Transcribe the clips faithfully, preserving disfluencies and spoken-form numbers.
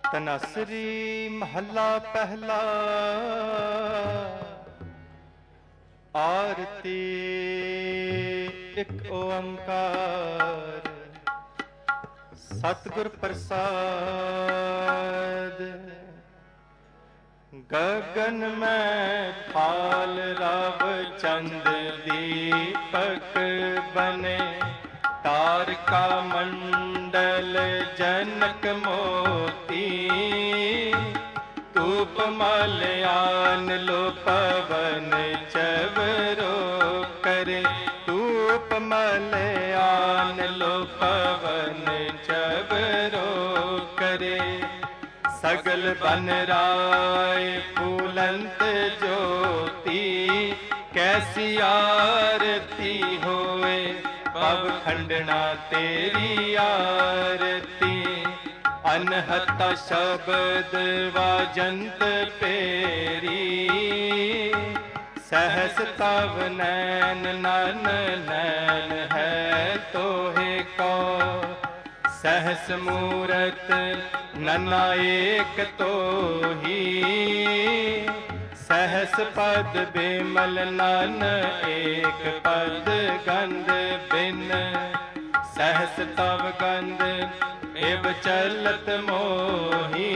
तनासरी महला पहला। आरती एक ओंकार सतगुर प्रसाद। गगन में फाल रव चंद दीपक बने। तारका मंडल जनक मोती। धूप मलयान लो पवन चवरो करे। धूप मलयान लो पवन चवरो करे। सगल बन राय फूलंत ज्योति। कैसी आरती होए पव खंडना तेरी आरती। अनहता शब्द वाजंत पेरी। सहस तव नैन नन नैन है तोहे को। सहस मूरत नना एक तो ही। सहस पद बिमल नन एक पद गंध बिन। सहस तव गंध एव चलत मोही।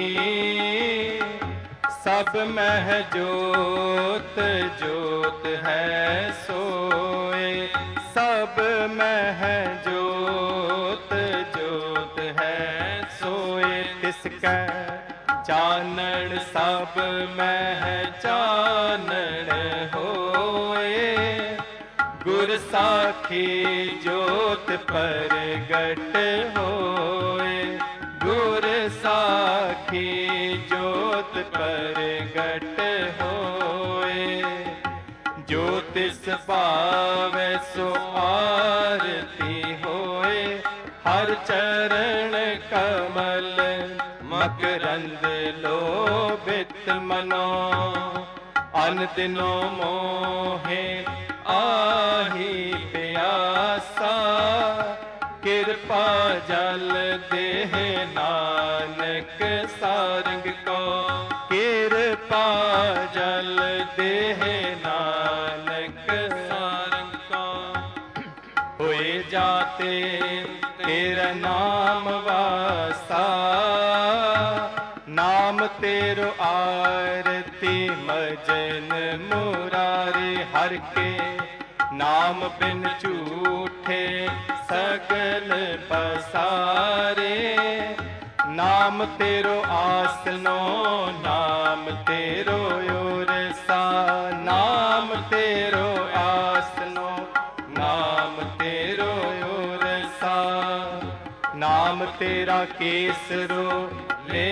सब मह जोत जोत है सोए। सब मह जोत जोत है सोए। तिसका चानण सब मह चानण होए। गुर साखी जोत परगट होए। गुर साखी जोत परगट होए। ज्योतिष पावै सो आरती होए। हर चरण कमल मकरंद लोभित मनो। अन दिनो मोहे आही प्यासा। कृपा जल देह नानक सारंग को। कृपा जल देह नानक सारंग को। होए जाते तेरा नाम वासा। नाम तेरो आरती मजन मुरारे। हर के नाम बिन झूठे सगल पसारे। नाम तेरो आसनो नाम तेरो ओरसा। नाम तेरो आसनो नाम तेरो ओरसा। नाम तेरा केसरो ले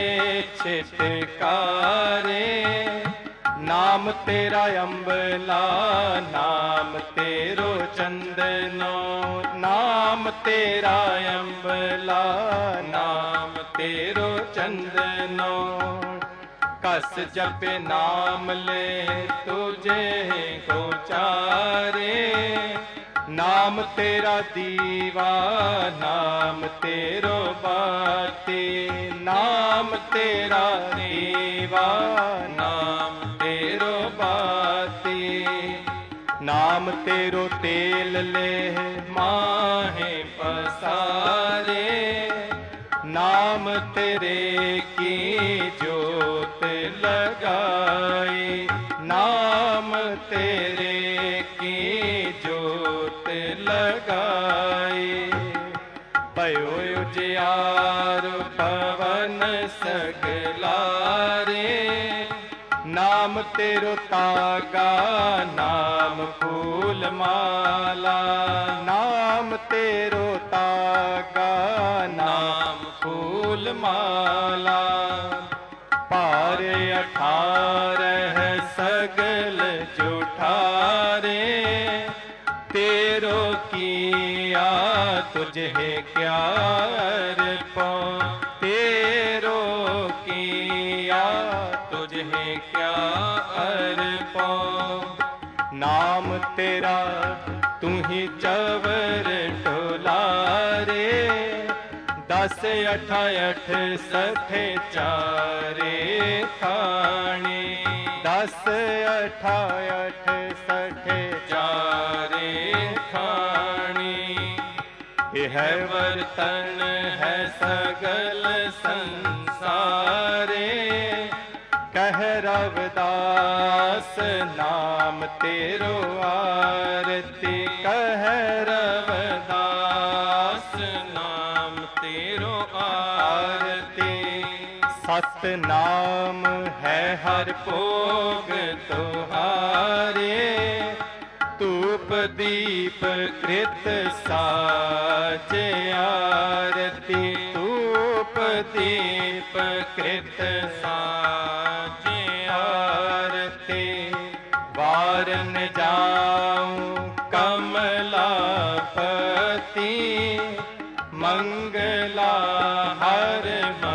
छिटकारे। नाम तेरा अम्बला नाम तेरो चंदनो। नाम तेरा अम्बला नाम तेरो चंदनो। कस जपे नाम ले तुझे गोचारे। नाम तेरा दीवा नाम तेरो बाती। नाम तेरा दीवा नाम तेरो बाती। नाम तेरो तेल ले माहे पसारे। नाम तेरे की जोत लगाई। नाम तेरे की जोत लगाई। भयो उजियार पवन सगलारे। नाम तेरो तागा नाम फूल माला। नाम तेरो तागा नाम फूल माला। पार अठारह सगल जुठारे। तेरो किया तुझे क्या अर्पण। तेरो किया तुझे क्या अर्पण। नाम तेरा तू ही चवर टोलारे। दस अठायठ सठे चारे खाने, दस अठायठ सठे चारे खाने। यह वर्तन है सगल संसारे, कह रविदास नाम तेरो आरती, कह रविदास नाम तेरो आरती। सत नाम है हर भोग तुहारे, धूप दीप कृत साज आरती, धूप दीप कृत साज आरती। वारन जाऊं कमलापति, मंगला हर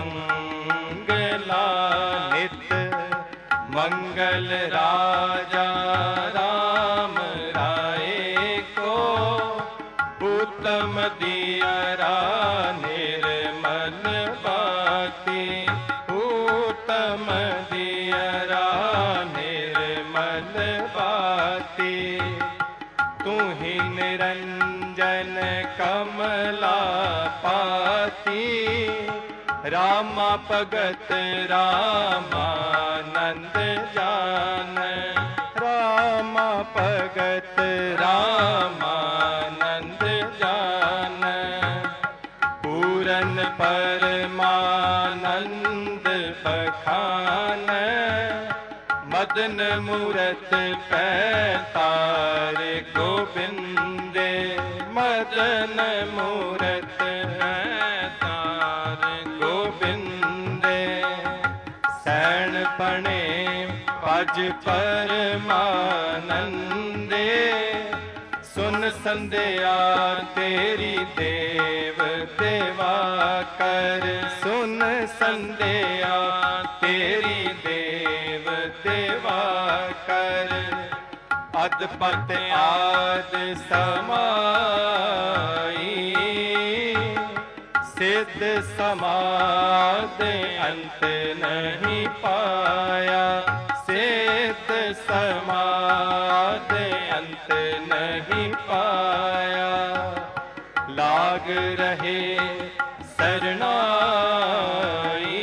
मंगला नित, मंगल राजा राम राय को, उत्तम दियरा निर्मल बाती, उत्तम दियरा निर्मल बाती। तू ही निरंजन कमलापाती, रामा भगत रामानंद जान, रामा भगत रामानंद जान। पूरन परमानंद बखान, मदन मूरत पैतार गोविंदे, मदन मूरत पैतार गोविंदे। सैन पणे पज परमानंदे, सुन संध्या तेरी देव देवा कर, सुन संध्या तेरी देव देवा कर। अदपत आद समाई, सिद्ध समाद अंत नहीं पाया, सिद्ध समाद अंत नहीं पाया। लाग रहे सरनाई,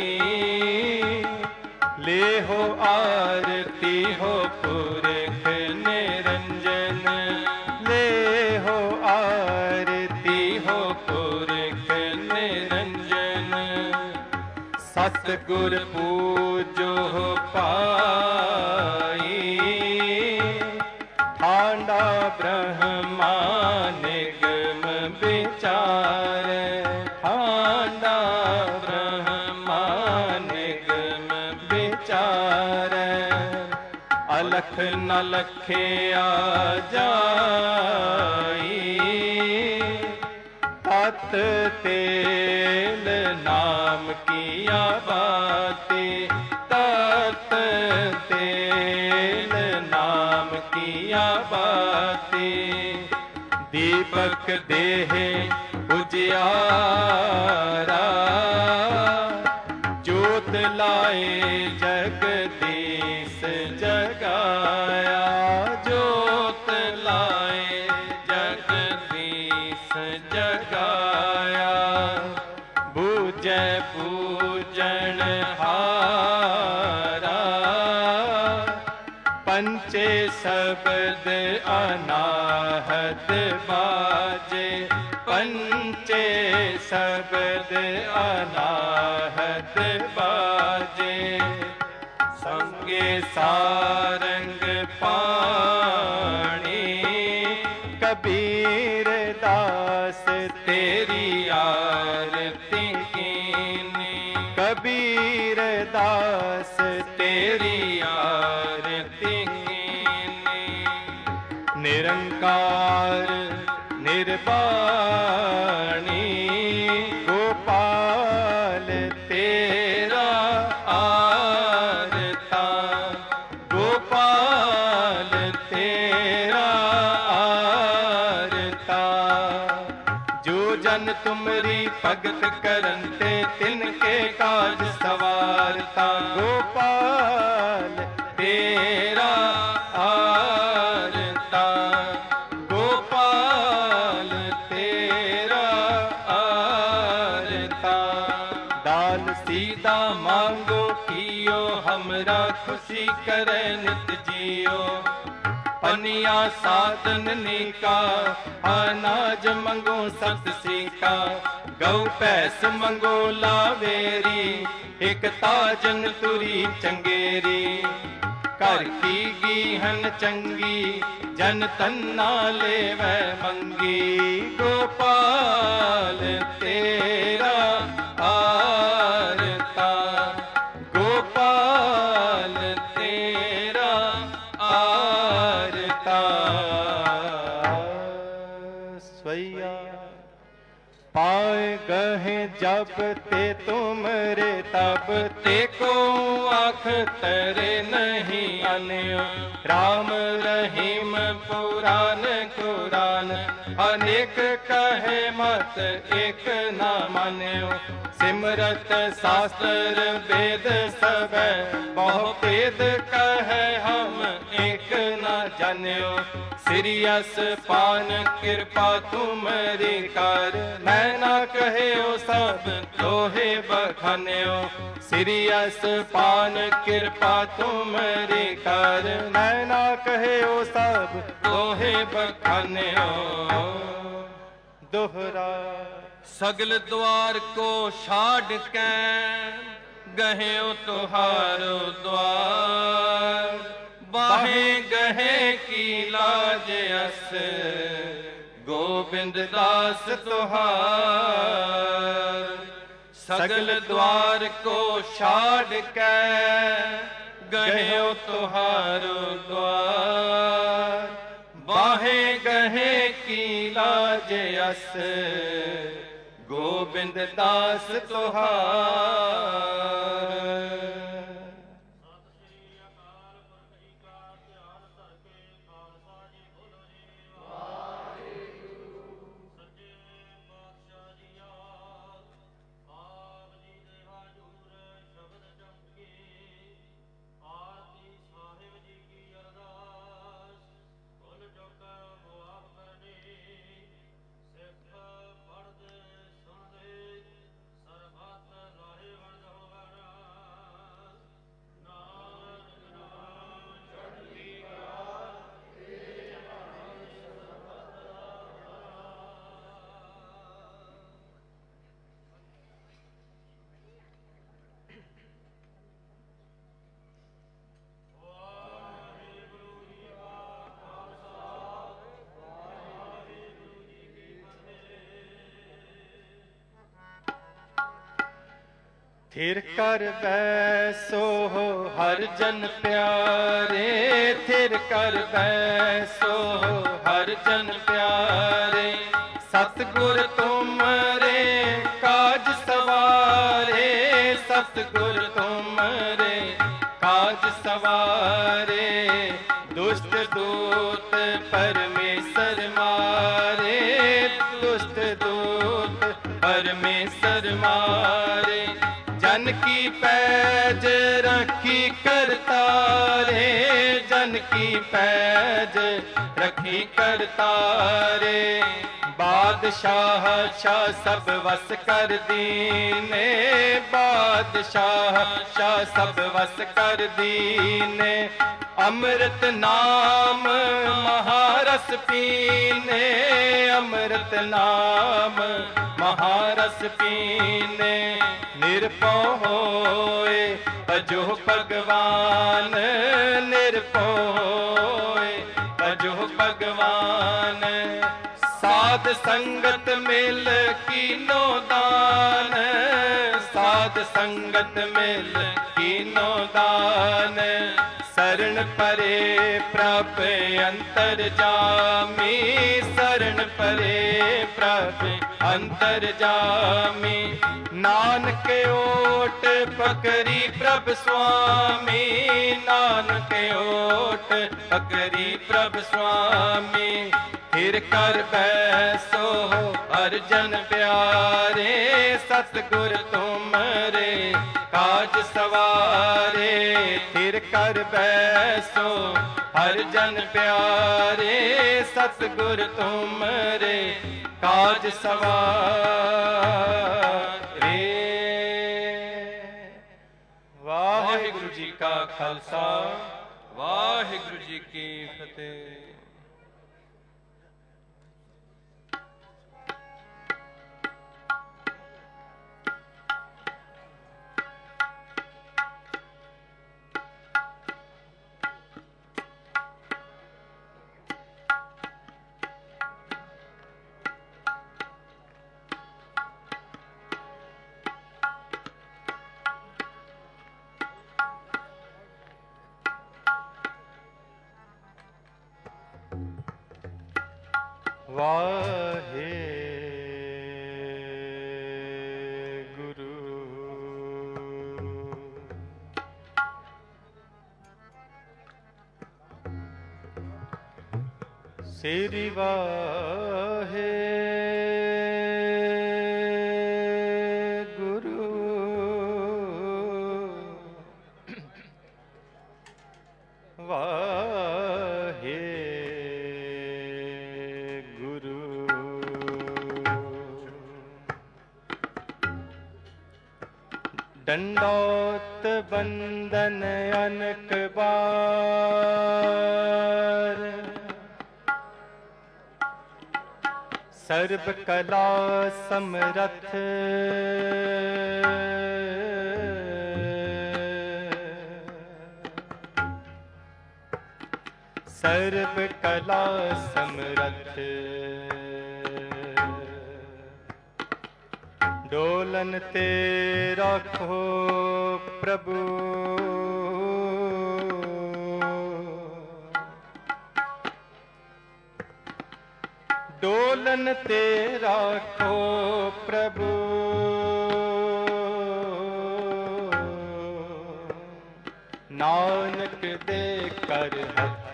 ले हो आरती हो पुरख निरंजन, ले हो आरती हो पुरख निरंजन। सतगुर पूजो पाई, ठांडा ब्रह्मा निगम विचार, ठांडा ब्रह्मा निगम विचार। अलख न लखिया जाई, तत तेल नाम किया बाती, तत तेल नाम किया बाती। दीपक देह उजियारा, जोत लाए जगदीश जगाया, जोत लाए जगदीश जगाया। बूझे पूजन हारा, पंचे शब्द अनाहत बाजे, पंचे शब्द अनाहत बाजे। संगे सारंग पाणी, कबीर दास तेरी आरती कीनी, कबीर दास तेरी आरती कीनी। निरंकार निर्वाणी, गोपाल तेरा आरता, गोपाल तेरा आरता। जो जन तुमरी भगत करते तिनके काज सवारता। गोपाल तेरा आरता, गोपाल तेरा आरता। दाल सीधा मांगो कियो, हमरा खुशी करे नित जियो। पनिया साधन नीका, अनाज मंगो सत सीका। गौ भैंस मंगो लावेरी, एक ताजन तुरी चंगेरी। घर की गीहन चंगी, जन तन्ना लेवै मंगी। गोपाल तेरा आरता, गोपाल तेरा आरता। स्वैया पाए गहे जब ते तुमरे, तब ते को आँख तरे नहीं आन्यो। राम रहीम पुराण कुरान, अनेक कहे मत एक ना मान्यो। सिमरत शास्त्र वेद सब, बहु भेद कहे हम एक ना जान्यो। सिरियस पान कृपा तुमरी कर, मैं ना कहे ओ सब लोहे बखान्यो। सिरियस पान कृपा तुमरी कर, मैं ना कहे ओ सब लोहे बखान्यो। दोहरा सगल द्वार को छाड़ के, गहे ओ तुहारो द्वार। बाहे गहे की लाज अस, गोविंद दास तुहार। सगल द्वार को छाड़ के, गहे ओ तुहारो द्वार। बाहे गहे की लाज अस, गोविंद दास तुहार। थिर कर बैसो हर जन प्यारे, थिर कर बैसो हर जन प्यारे। सतगुर तुमरे काज सवारे, सतगुर तुमरे काज सवारे। दुष्ट दूत परमेश्वर मारे, दुष्ट दूत परमेश्वर मारे। जन की पैज रखी करतारे, जन की पैज रखी करतारे। बादशाह शाह सब वस कर दीने, बादशाह शाह सब वस कर दीने। अमृत नाम महारस पीने, अमृत नाम महारस पीने। निरपौ होए भजो भगवान, निरपौ होए भजो भगवान। साध संगत मिल कीनो दान, साध संगत मिल कीनो दान। शरण परे प्रभ अंतर जामी, शरण परे प्रभ अंतर जामी। नानक ओट पकड़ी प्रभ स्वामी, नानक ओट पकड़ी प्रभ स्वामी। थिर कर बैसो हर जन प्यारे, सतगुर तुमरे काज सवारे। थिर कर बैसो हर जन प्यारे, सतगुर तुमरे काज सवारे। वाहिगुरु जी का खालसा, वाहिगुरु जी की फतेह। वाहे गुरु श्री वाहे गुरु वाहे दंडोत बंदन अनक बार, सर्व कला समरथ सर्व कला समरथ। डोलन ते राखो प्रभु, डोलन ते राखो प्रभु। नानक दे कर हथ,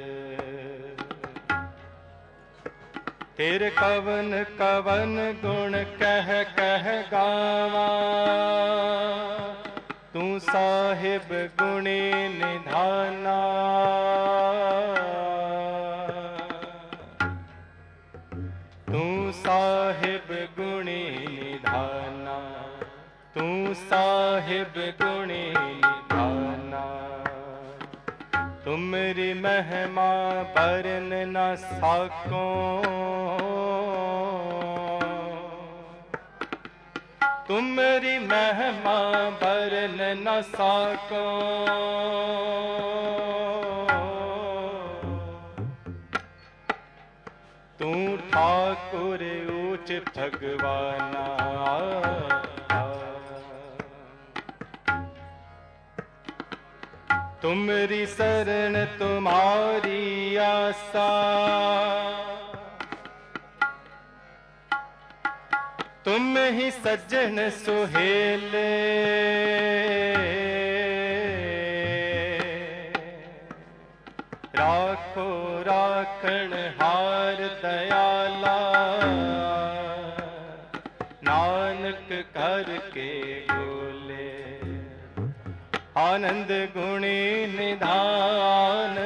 तेरे कवन कवन गुण कह कह गावा। तू साहिब गुणी निधाना, तू साहिब गुणी निधाना, तू साहिब गुणी निधाना। तुमरी महिमा बरन न साको, तुमरी महिमा बरन न साको। तू ठाकुर ऊंच भगवाना, तुमरी शरण तुम्हारी आशा। तुम ही सज्जन सुहेले, राखो राखण हार दयाला। नानक करके बोले आनंद गुणी निधान।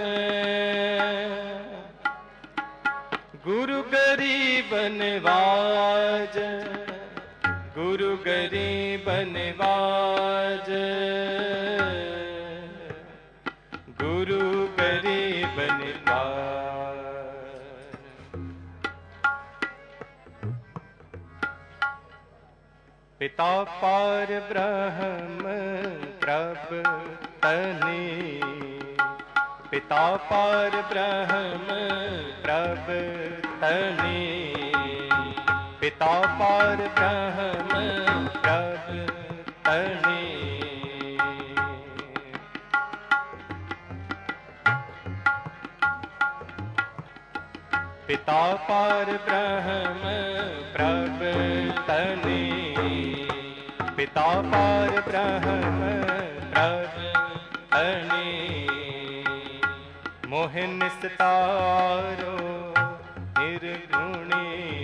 गुरु गरीब निवाज, गुरु गरीब निवाज, गुरु गरीब निवाज। पिता पार ब्रह्म प्रभ तनी, पिता पार ब्रह्म प्रभ तनी, पिता पार ब्रह्म प्रभ तनी। पिता पार ब्रह्म प्रभ तनी, पिता पार ब्रह्म प्रभ तनी। मोह निस्तारो निर्गुणी।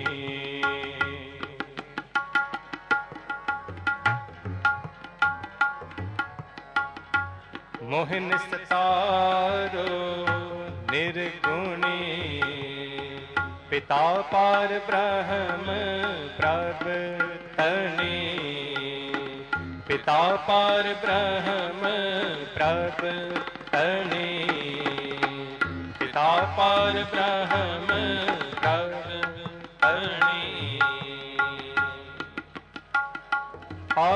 मोहिन सतारो निर्गुणी, पिता पार ब्रह्म प्रभ तनी। पिता पार ब्रह्म प्रभ तनी। पिता पार ब्रह्म प्रभ तनी। आ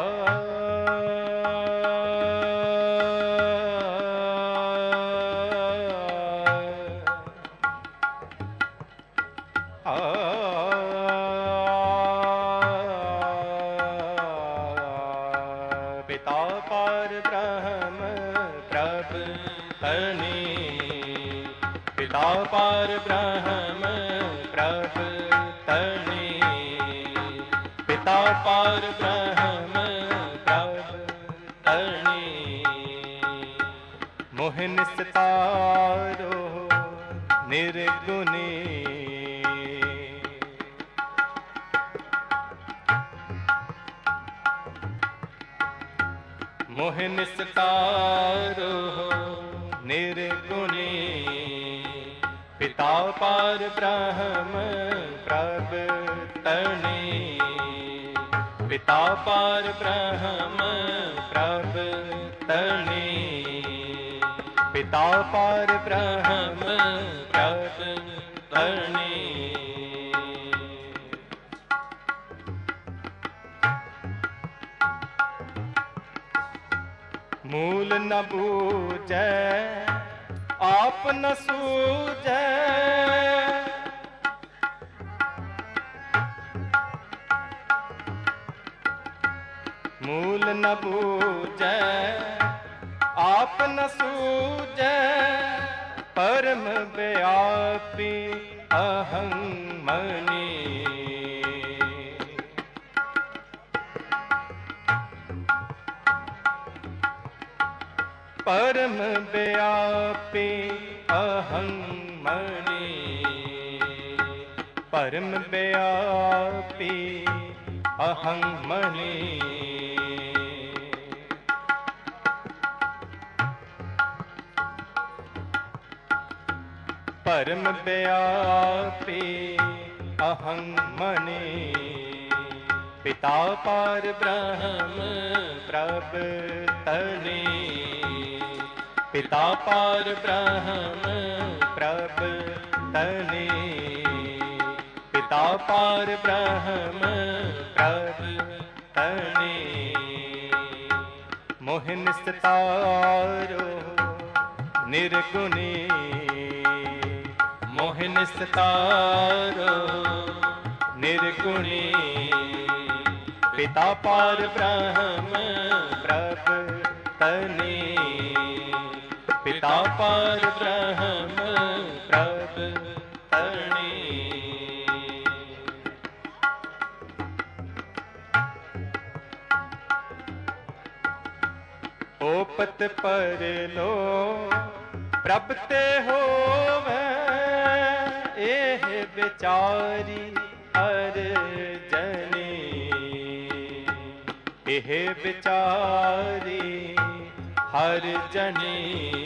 पिता पार ब्रह्म प्रभ तनी। पिता पार ब्रह्म प्रभ तनी। पिता पार ब्रह्म प्रभ तनी। मोहिन सतारो निर्गुणी। मोहिन सतारो निर्गुणी, पिता पार ब्रह्म प्रभ तनी। पिता पार ब्रह्म प्रभ तनी। पिता पार ब्रह्म प्रभ तनी। मूल न बूझै आप न सूझै। मूल न बूझै आप न सूझै। परम व्यापी अहं मणि। परम व्यापी अहं मणि। परम व्यापी अहं मणि। परम व्यापी अहं मणि। पिता पार ब्रह्म प्रभ तनी। पिता पार ब्रह्म प्रभ तनी। पिता पार ब्रह्म प्रभ तनी। मोहिन सतारो निर्गुणी। मोहिन सतारो निर्गुणी, पिता पार ब्रह्म प्रभ तनी। पिता पार ब्रह्म प्रभ तनी। ओपत पर लो प्रभ ते होवे। एह विचारी हर जनी। एह विचारी हर जनी।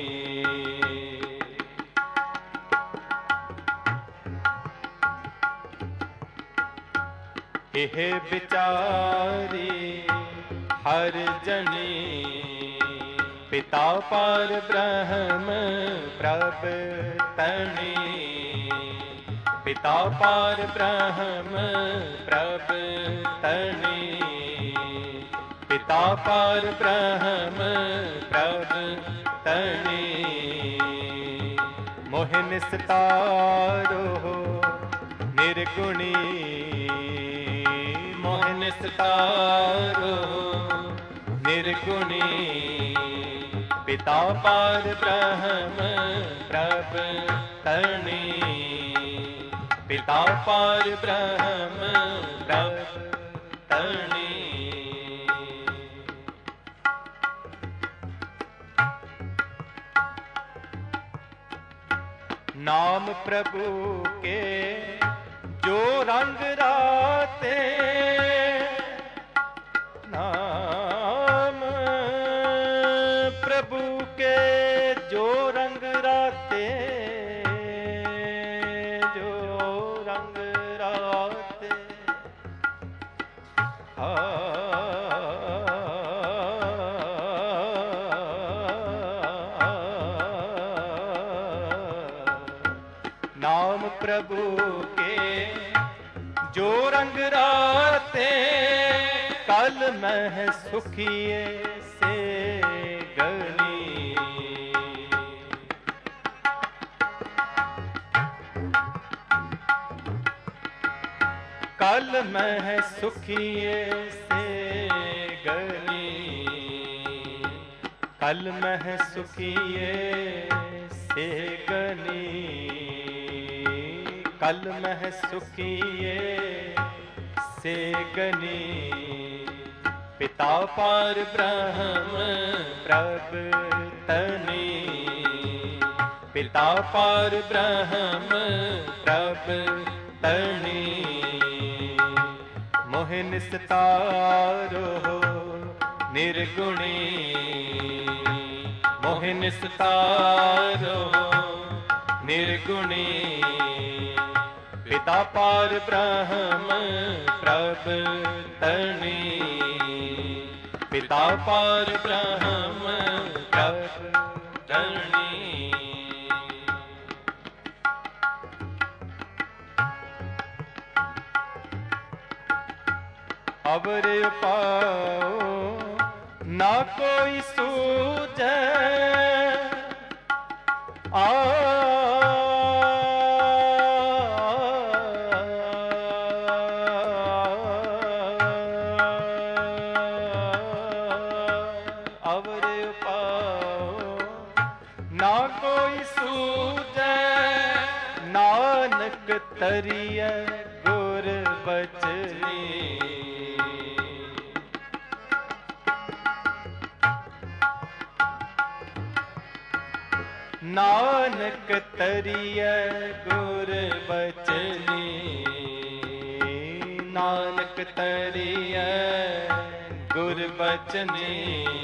एह विचारी हर जनी। पिता पार ब्रह्म प्रभ तनी। पिता पार ब्रह्म प्रभ तनी। पिता पार ब्रह्म प्रभ तनी। मोहिन सतारो निर्गुणी। मोहिन सतारो निर्गुणी, पिता पार ब्रह्म प्रभ तनी। पिता पार ब्रह्म प्रभ तनी। नाम प्रभु के जो रंग राते, नाम प्रभु के जो रंग राते, जो रंग राते, आ नाम प्रभु के जो रंग राते, कल मह सुखिए से गनी। कल मह सुखिए से गनी, कल मह सुखिए से गनी, कल मह सुखिए से गनी। पिता पार ब्रह्म प्रभतनी, पिता पार ब्रह्म प्रभतनी। मोह निस्तारो निर्गुणी, मोह निस्तारो निर्गुणी। पिता पार ब्रह्म प्रभतनी, पिता पार ब्रह्म प्रभतनी। अवर पाओ ना कोई सूझे, आ ना कोई सूझे, नानक तरिय गुर बचनी। नानक तरिय गुर बचनी, नानक तरिय गुर बचनी।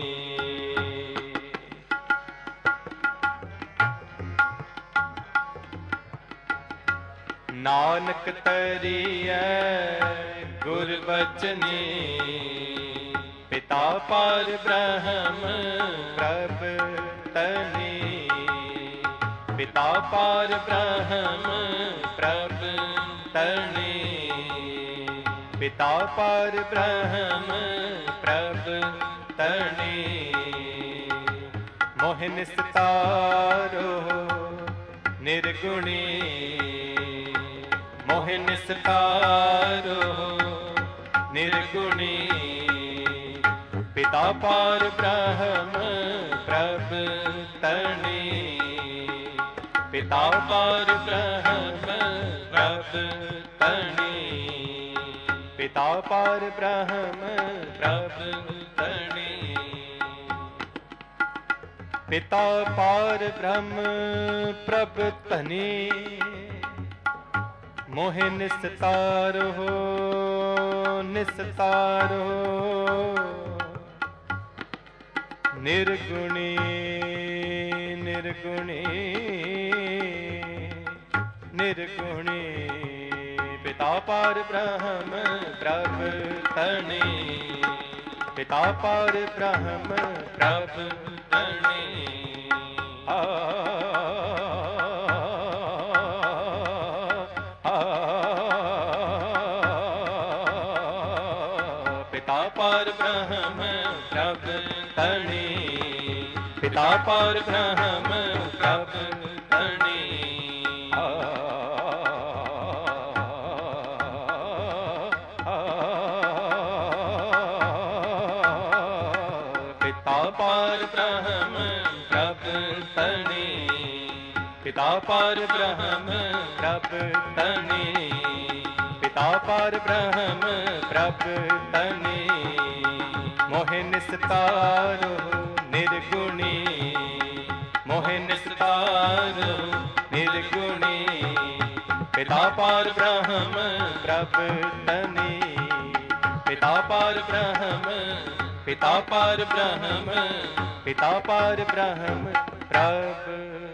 नानक तरिय गुर बचनी, पिता पार ब्रह्म प्रभतनी, पिता पार ब्रह्म प्रभतनी, पिता पार ब्रह्म प्रभतनी। मोह निस्तारो निर्गुणी, मोह निस्तारो निर्गुणी। पिता पार ब्रह्म प्रभतनी, पिता पार ब्रह्म प्रभतनी, पिता पार ब्रह्म प्रभतनी। पिता पार ब्रह्म प्रभतनी, मोह निस्तारो निस्तारो निर्गुणी निर्गुणी निर्गुणी। पिता पार ब्रह्म प्रभतनी, पिता पार ब्रह्म प्रभतनी। आ पिता पार ब्रह्म प्रभतनी, पिता पार ब्रह्म प्रभतनी। पिता पार ब्रह्म प्रभतनी, पिता पार ब्रह्म प्रभतनी, पिता पार ब्रह्म प्रभतनी। मोह निस्तारो निर्गुणी, मोह निस्तारो निर्गुणी। पार ब्रह्म प्रभ तनी। पिता पार ब्रह्म पिता पार ब्रह्म पिता पार ब्रह्म प्रभ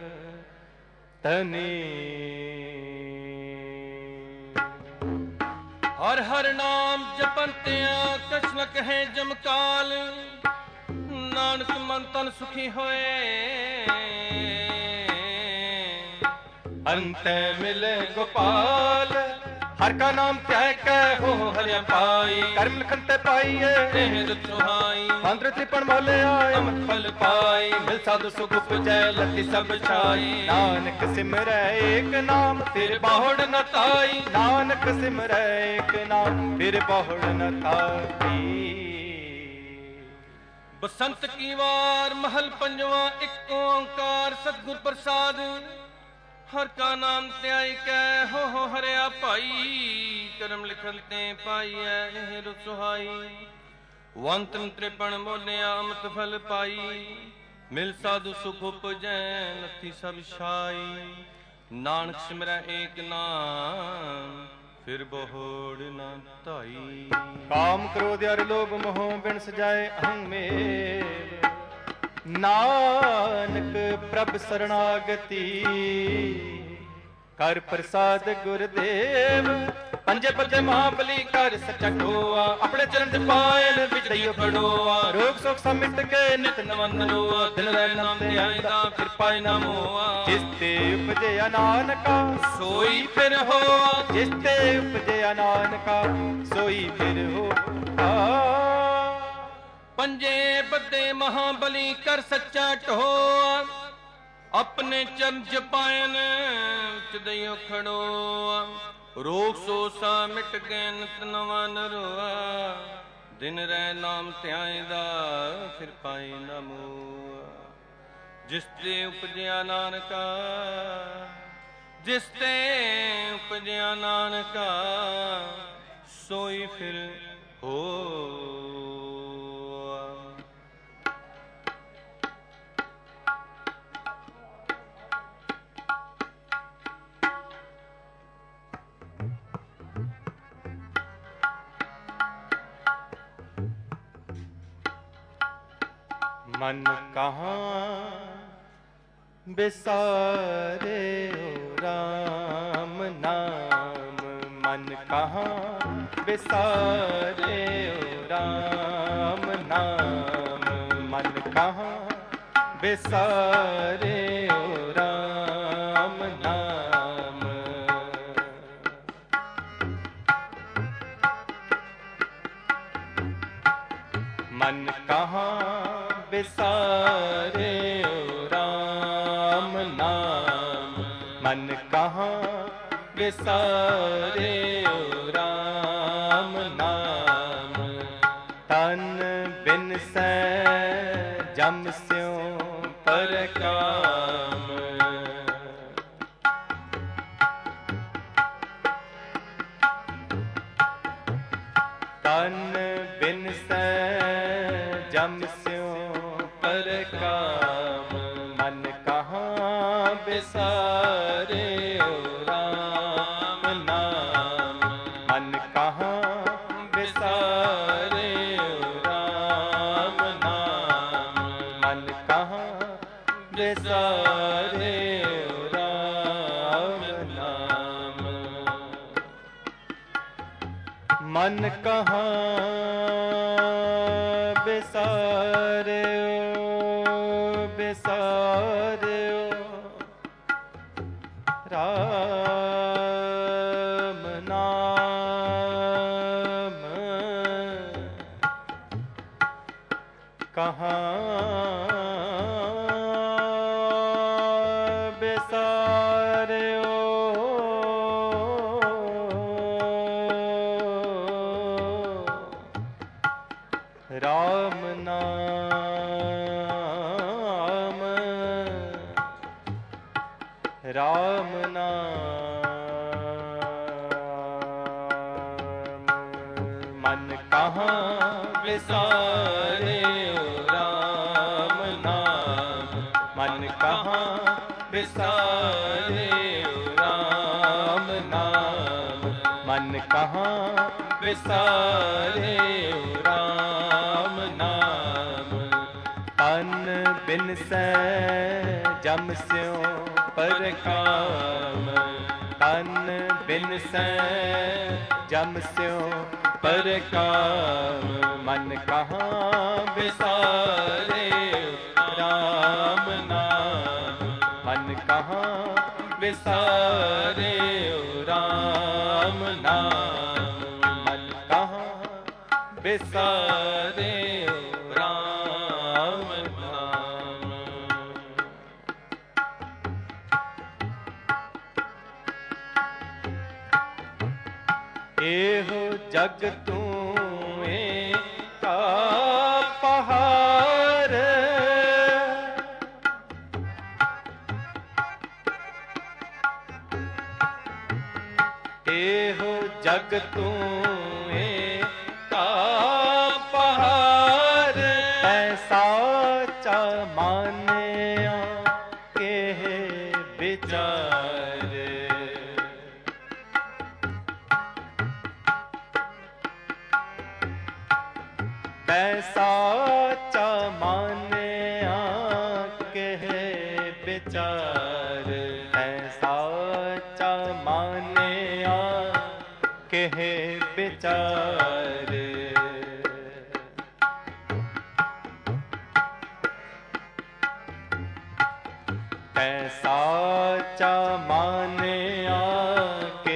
तनी। हर हर नाम जपंत्या कछलक है जमकाल। नानक मन तन सुखी होए अंत मिले गोपाल। हर का नाम त्याग कै हो हरिया पाई। कर्म लिखन ते पाइए सुहाई। मंत्र त्रिपण मोले आए अमृत फल पाई। मिल साधु सुख उपजै लति सब छाई। नानक सिमरै एक नाम फिर बाहुड़ न ताई। नानक सिमरै एक नाम फिर बाहुड़ न ताई। बसंत की वार महल पंजवा एक ओंकार सतगुर प्रसाद। हर का नाम त्याई कै हो हो हरिया भाई। करम लिखन ते पाइए एह सुहाई। वंतन त्रिपण मोलिया अमृत फल पाई। मिल साधु सुख उपजै लथी सब छाई। नानक सिमरै एक नाम फिर बहोड़ न ताई। काम क्रोध अर लोभ मोह बिन सजाए अहं मेल। नानक प्रभ शरणागति कर प्रसाद गुरुदेव। पंजे पते महाबली कर सच्चा ढोआ। अपने चरण च पायन विजय बड़ोआ। रोग शोक सब मिट के नित नवन रोआ। दिन रह नाम ध्यायदा फिर पाए न मोआ। जिसते उपजया नानका सोई फिर होआ। जिसते उपजया नानका सोई फिर होआ। पंजे बदे महाबली कर सच्चा ढोआ। अपने चरण जपायन चदयो खड़ोआ। रोग सो सा मिट गए नित नवा नरोआ। दिन रह नाम ध्यायदा फिर पाए न मोआ। जिसते उपजया नानका जिसते उपजया नानका सोई फिर हो। मन कहाँ बिसारे ओ राम नाम। मन कहाँ बिसारे ओ राम नाम। मन कहाँ बिसारे ओ राम नाम। मन कहाँ बिसारे ओ राम नाम। मन कहाँ बिसारे ओ राम नाम। तन बिन सै जम स्यों पर काम। तन बिन सै जम स्यों पर काम। मन कहाँ बिसारे ओ राम नाम। मन कहाँ बिसारे ओ राम नाम। मन कहाँ बिसारे ओ राम नाम। मन कहाँ बिसारे ओ बिसारे ओ राम नाम। कहाँ बिसारे ओ राम नाम। राम नाम। मन कहाँ बिसारे ओ राम नाम। मन कहाँ बिसारे ओ राम नाम। मन कहाँ विसारे राम नाम। तन बिन सै जम स्यों पर काम, तन बिन सै जम स्यों पर काम। मन कहाँ विसारे राम नाम, मन कहाँ विसारे राम नाम। मन कहाँ विसारे राम नाम। एहो जग तूए का पहाड़, एहो जग तूए का पहाड़। ऐसा चा मान्या के विचार, ऐसा चा मान्या के विचार, ऐसा चा मान्या के विचार। ऐसा चा मान्या के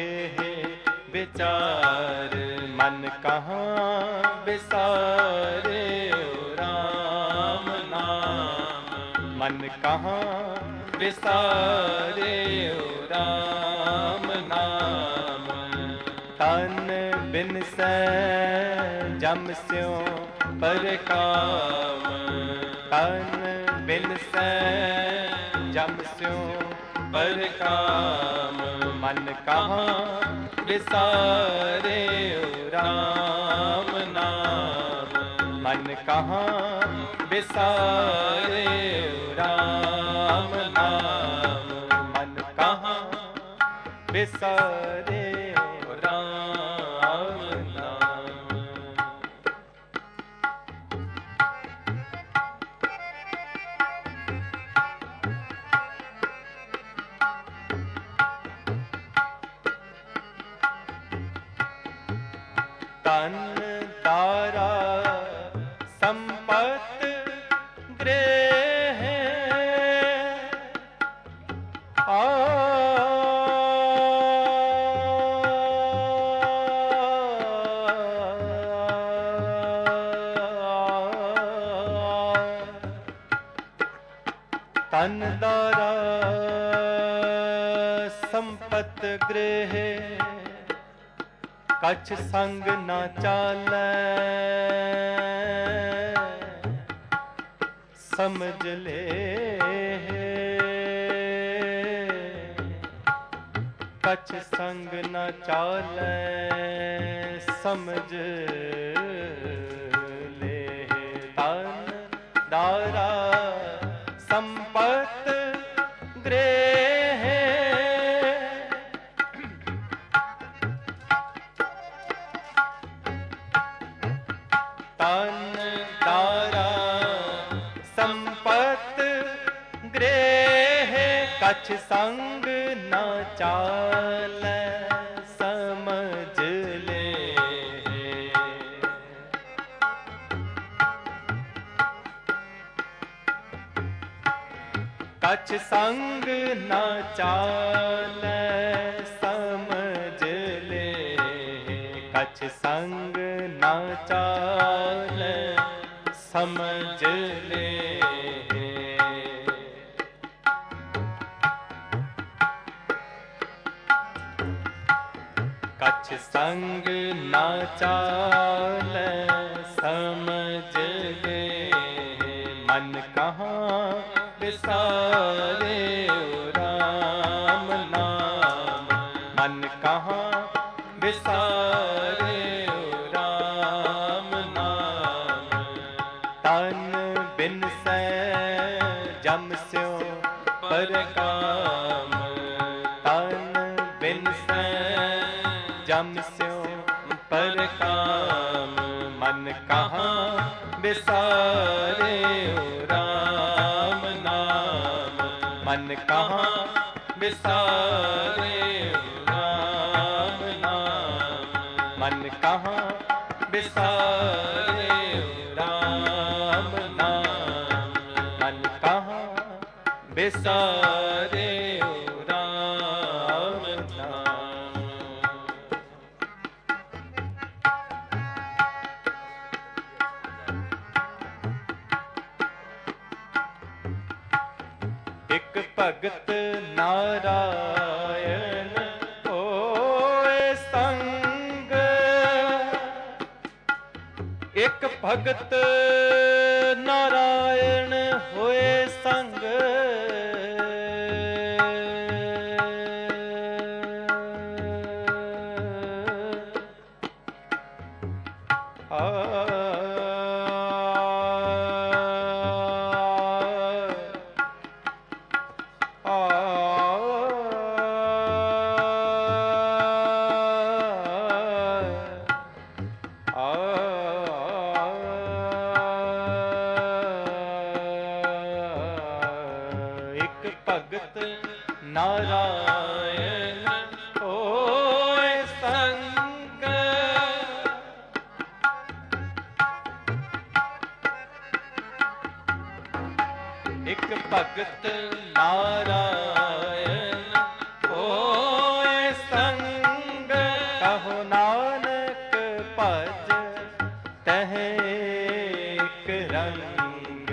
विचार। मन कहाँ विसारे राम नाम, मन कहाँ विसारे राम नाम। तन बिन सै जम स्यों पर काम, तन बिन सै जम स्यों पर काम। मन कहाँ विसारे राम नाम, मन कहाँ विसारे राम नाम। मन कहाँ विसारे राम नाम। तन तारा संपत गृह आ, तन तारा संपत गृह कछ संग न चालै। समझ ले कछ संग न चालै, समझ ले। तन दारा संपत गृह, तन दारा संपत गृह कछ संग न चालै। समझ ले कछ संग न चालै। समझ ले कछ संग न चालै। समझ ले कछ संग न चालै। समझ ले मन कहाँ विसारे राम नाम, मन कहाँ विसारे राम नाम। तन बिन सै जम स्यों पर काम, तन बिन सै जम स्यों बिसारे राम नाम। मन कहाँ बिसारे राम नाम। मन कहाँ बिसारे राम नाम। मन कहाँ बिसारे राम नाम। एक भगत नारायण होए संग। एक भगत नारायण होए संग। आ भगत नारायण होए संग। एक भगत नारायण होए संग। कहो नानक भज तह एक रंग।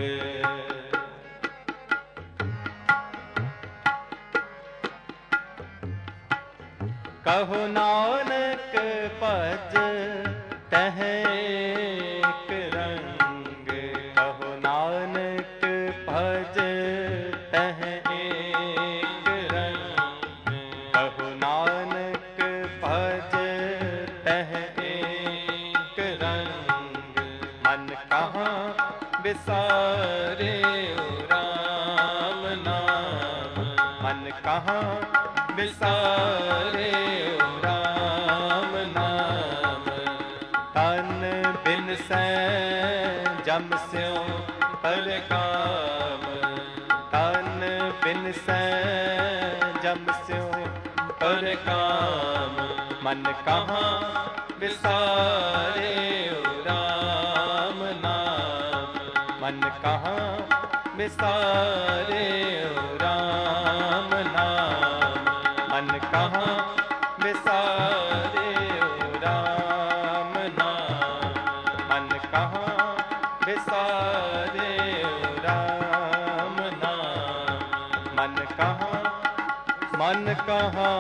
कहो नानक भज तह एक रंग। कहो नानक भज तह एक रंग। कहो नानक भज तह एक रंग। मन कहाँ बिसारे राम नाम। मन कहाँ बिसारे राम नाम। तन बिन सै जम स्यों पर काम। तन बिन सै जम स्यों पर काम। मन कहाँ बिसारे राम नाम। मन कहाँ बिसारे राम नाम। मन कहाँ बिसारे राम नाम। मन कहाँ बिसारे राम नाम। मन कहाँ मन कहाँ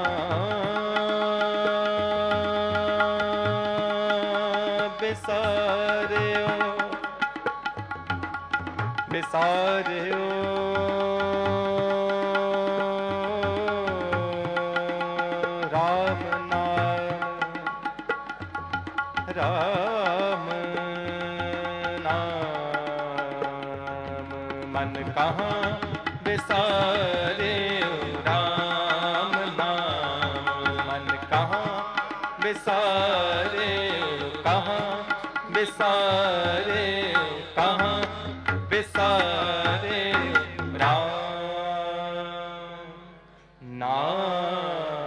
बिसारे बिसारे राम नाम। राम नाम। मन कहाँ बिसारे राम नाम। मन कहाँ बिसारे कहाँ बिसारे कहाँ बिसारे राम नाम।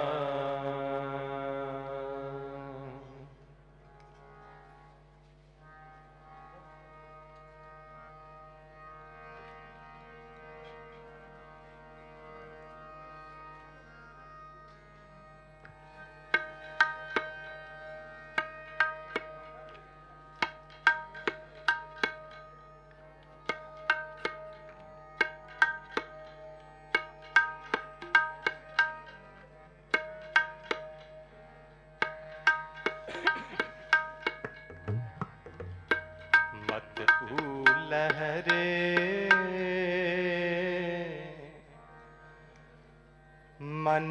मत लहरे मन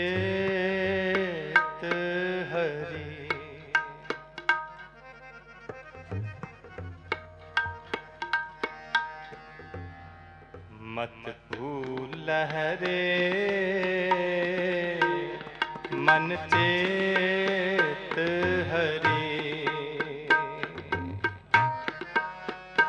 चेत हरि। मत भूल लहरे मन चेत हरि।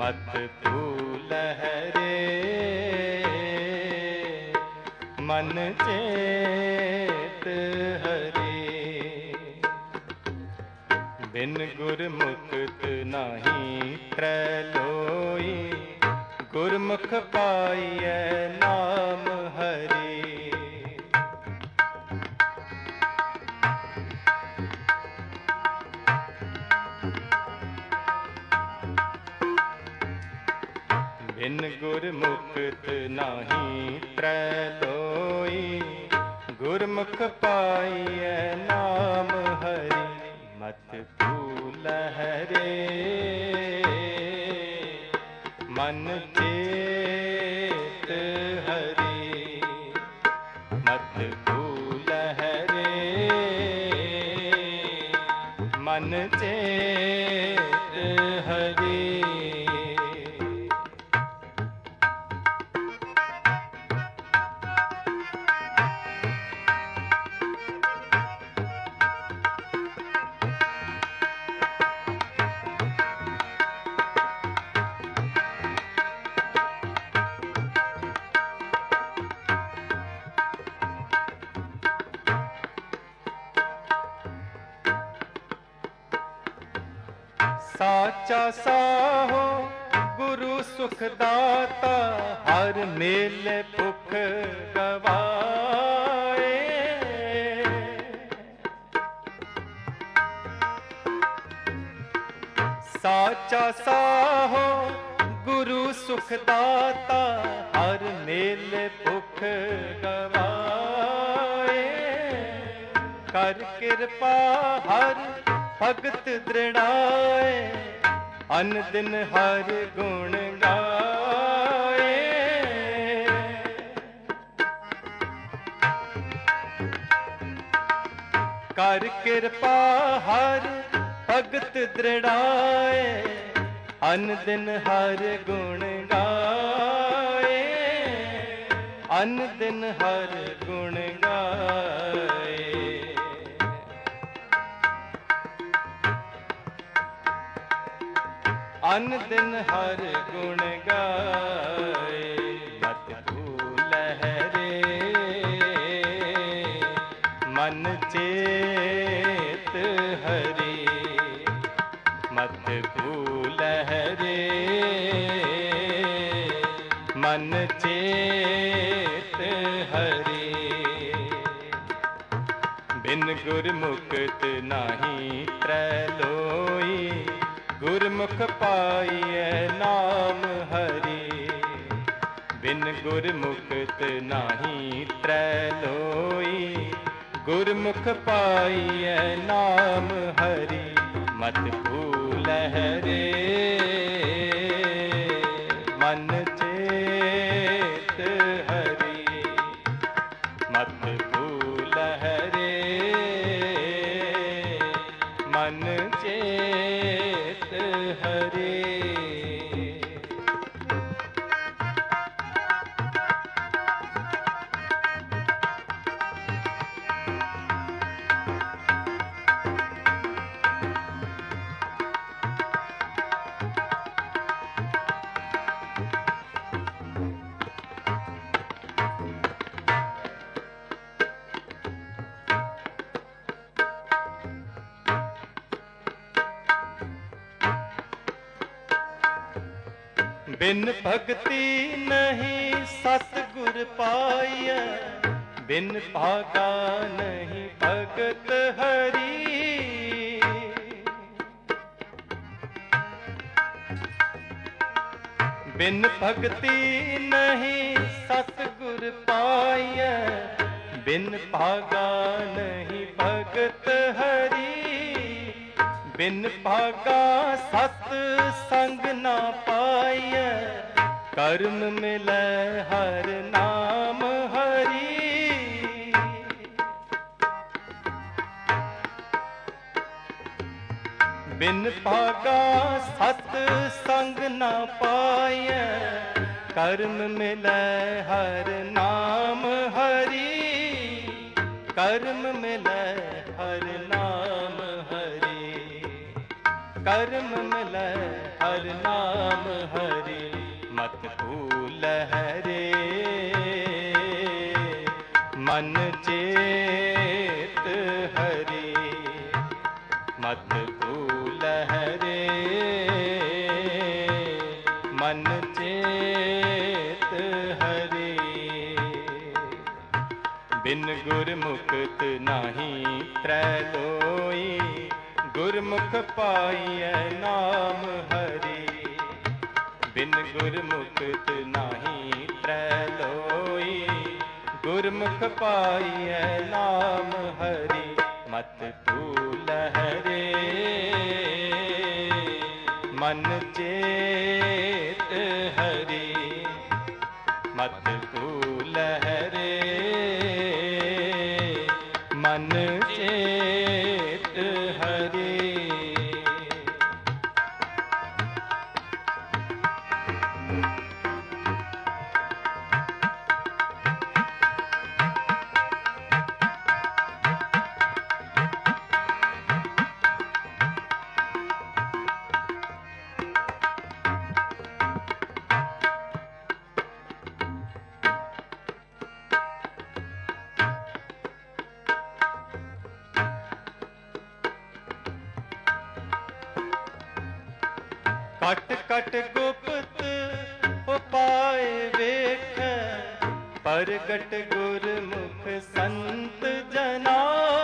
मत भूल हरे मन चेत हरे। बिन गुरमुख नाही त्रैलोई गुरमुख पाइयै नाम हरि। बिन गुरमुख नाही त्रैलोई गुरमुख पाइयै नाम हरि। मत भूल हरे मन चेत हरि। मत भूल हरे मन चेत हरि। साचा साहो गुरु सुख दाता हर मेल भुख गवाए। साचा साहो गुरु सुख दाता हर मेल भुख गवाए। कर कृपा हर भगत दृढ़ाए अन दिन हर गुण गाए। कर कृपा हर भगत दृढ़ाए अन दिन हर गुण गाए। अन दिन हर गुण गाए। अन दिन हर गुण गाए। मत भूल हरे मन चेत हरि। मत भूल हरे मन चेत हरि। बिन गुरमुख नाही त्रैलोई गुरमुख पाइयै नाम हरि। बिन गुरमुख नाही त्रैलोई गुरमुख पाइयै नाम हरि। मत भूल हरे मन चेत हरि। मत भूल हरे मन चेत हरे। बिन भगति नहीं सतगुर पाइयै बिन भागा नहीं भगत हरि। बिन भगति नहीं सतगुर पाइयै बिन भागा नहीं भगत हरि। बिन भागा सत संग ना पाइयै कर्म मिलै हर नाम हरि। बिन भागा सत संग ना पाइयै कर्म मिलै हर नाम हरि। कर्म मिलै हर नाम हरि। कर्म मिलै हर नाम हरि मत भूल हरे मन चेत हरि मत भूल हरे मन चेत हरि बिन गुरमुखत नाही त्रैलोई गुरमुख पाइय नाम हरि बिन गुरमुखत नाही त्रैलोई गुरमुख पाइय नाम हरि मत भूल हरे मन चेत हरि मत भूल हरे मन चेत हरि कट कट गुप्त उपाय वेख परगट गुरमुख संत जना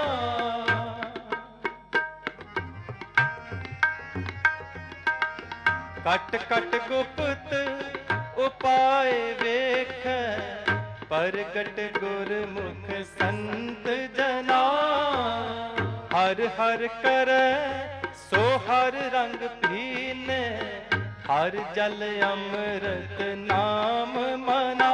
कट कट गुप्त उपाय वेख परगट गुरमुख संत जना हर हर कर सो हर रंग भीन हर जल अमृत नाम मना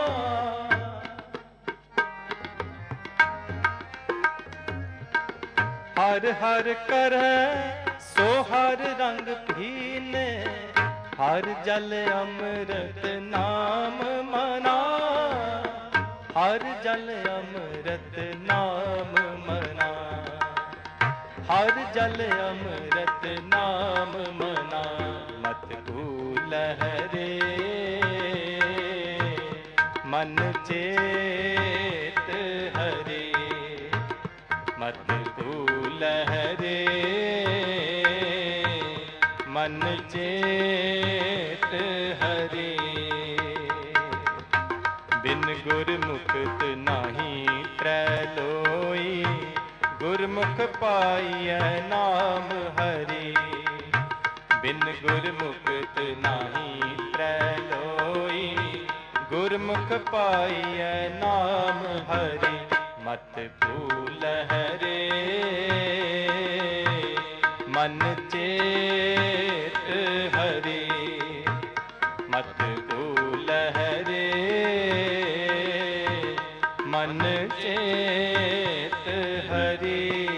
हर हर कर सो हर रंग भीन हर जल अमृत नाम मना हर जल अमृत नाम मना हर जल अमृत नाम मना मत भूल हरे मन चेत हरे मत भूल हरे मन चेत हरे बिन गुरमुखत नाही त्रैलोई गुरमुख पाइय नाम हरि बिन गुरमुखत नाही त्रैलोई गुरमुख पाइय नाम हरि मत भूल हरे मन चेत हरि मत भूल हरे मन चेत हरि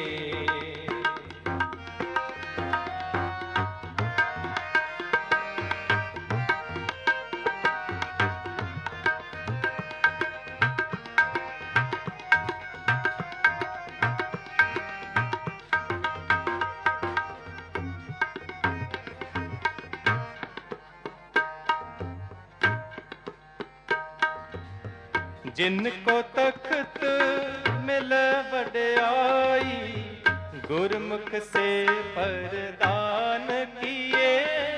जिनको तख्त मिल वड्याई गुरमुख से परदान किए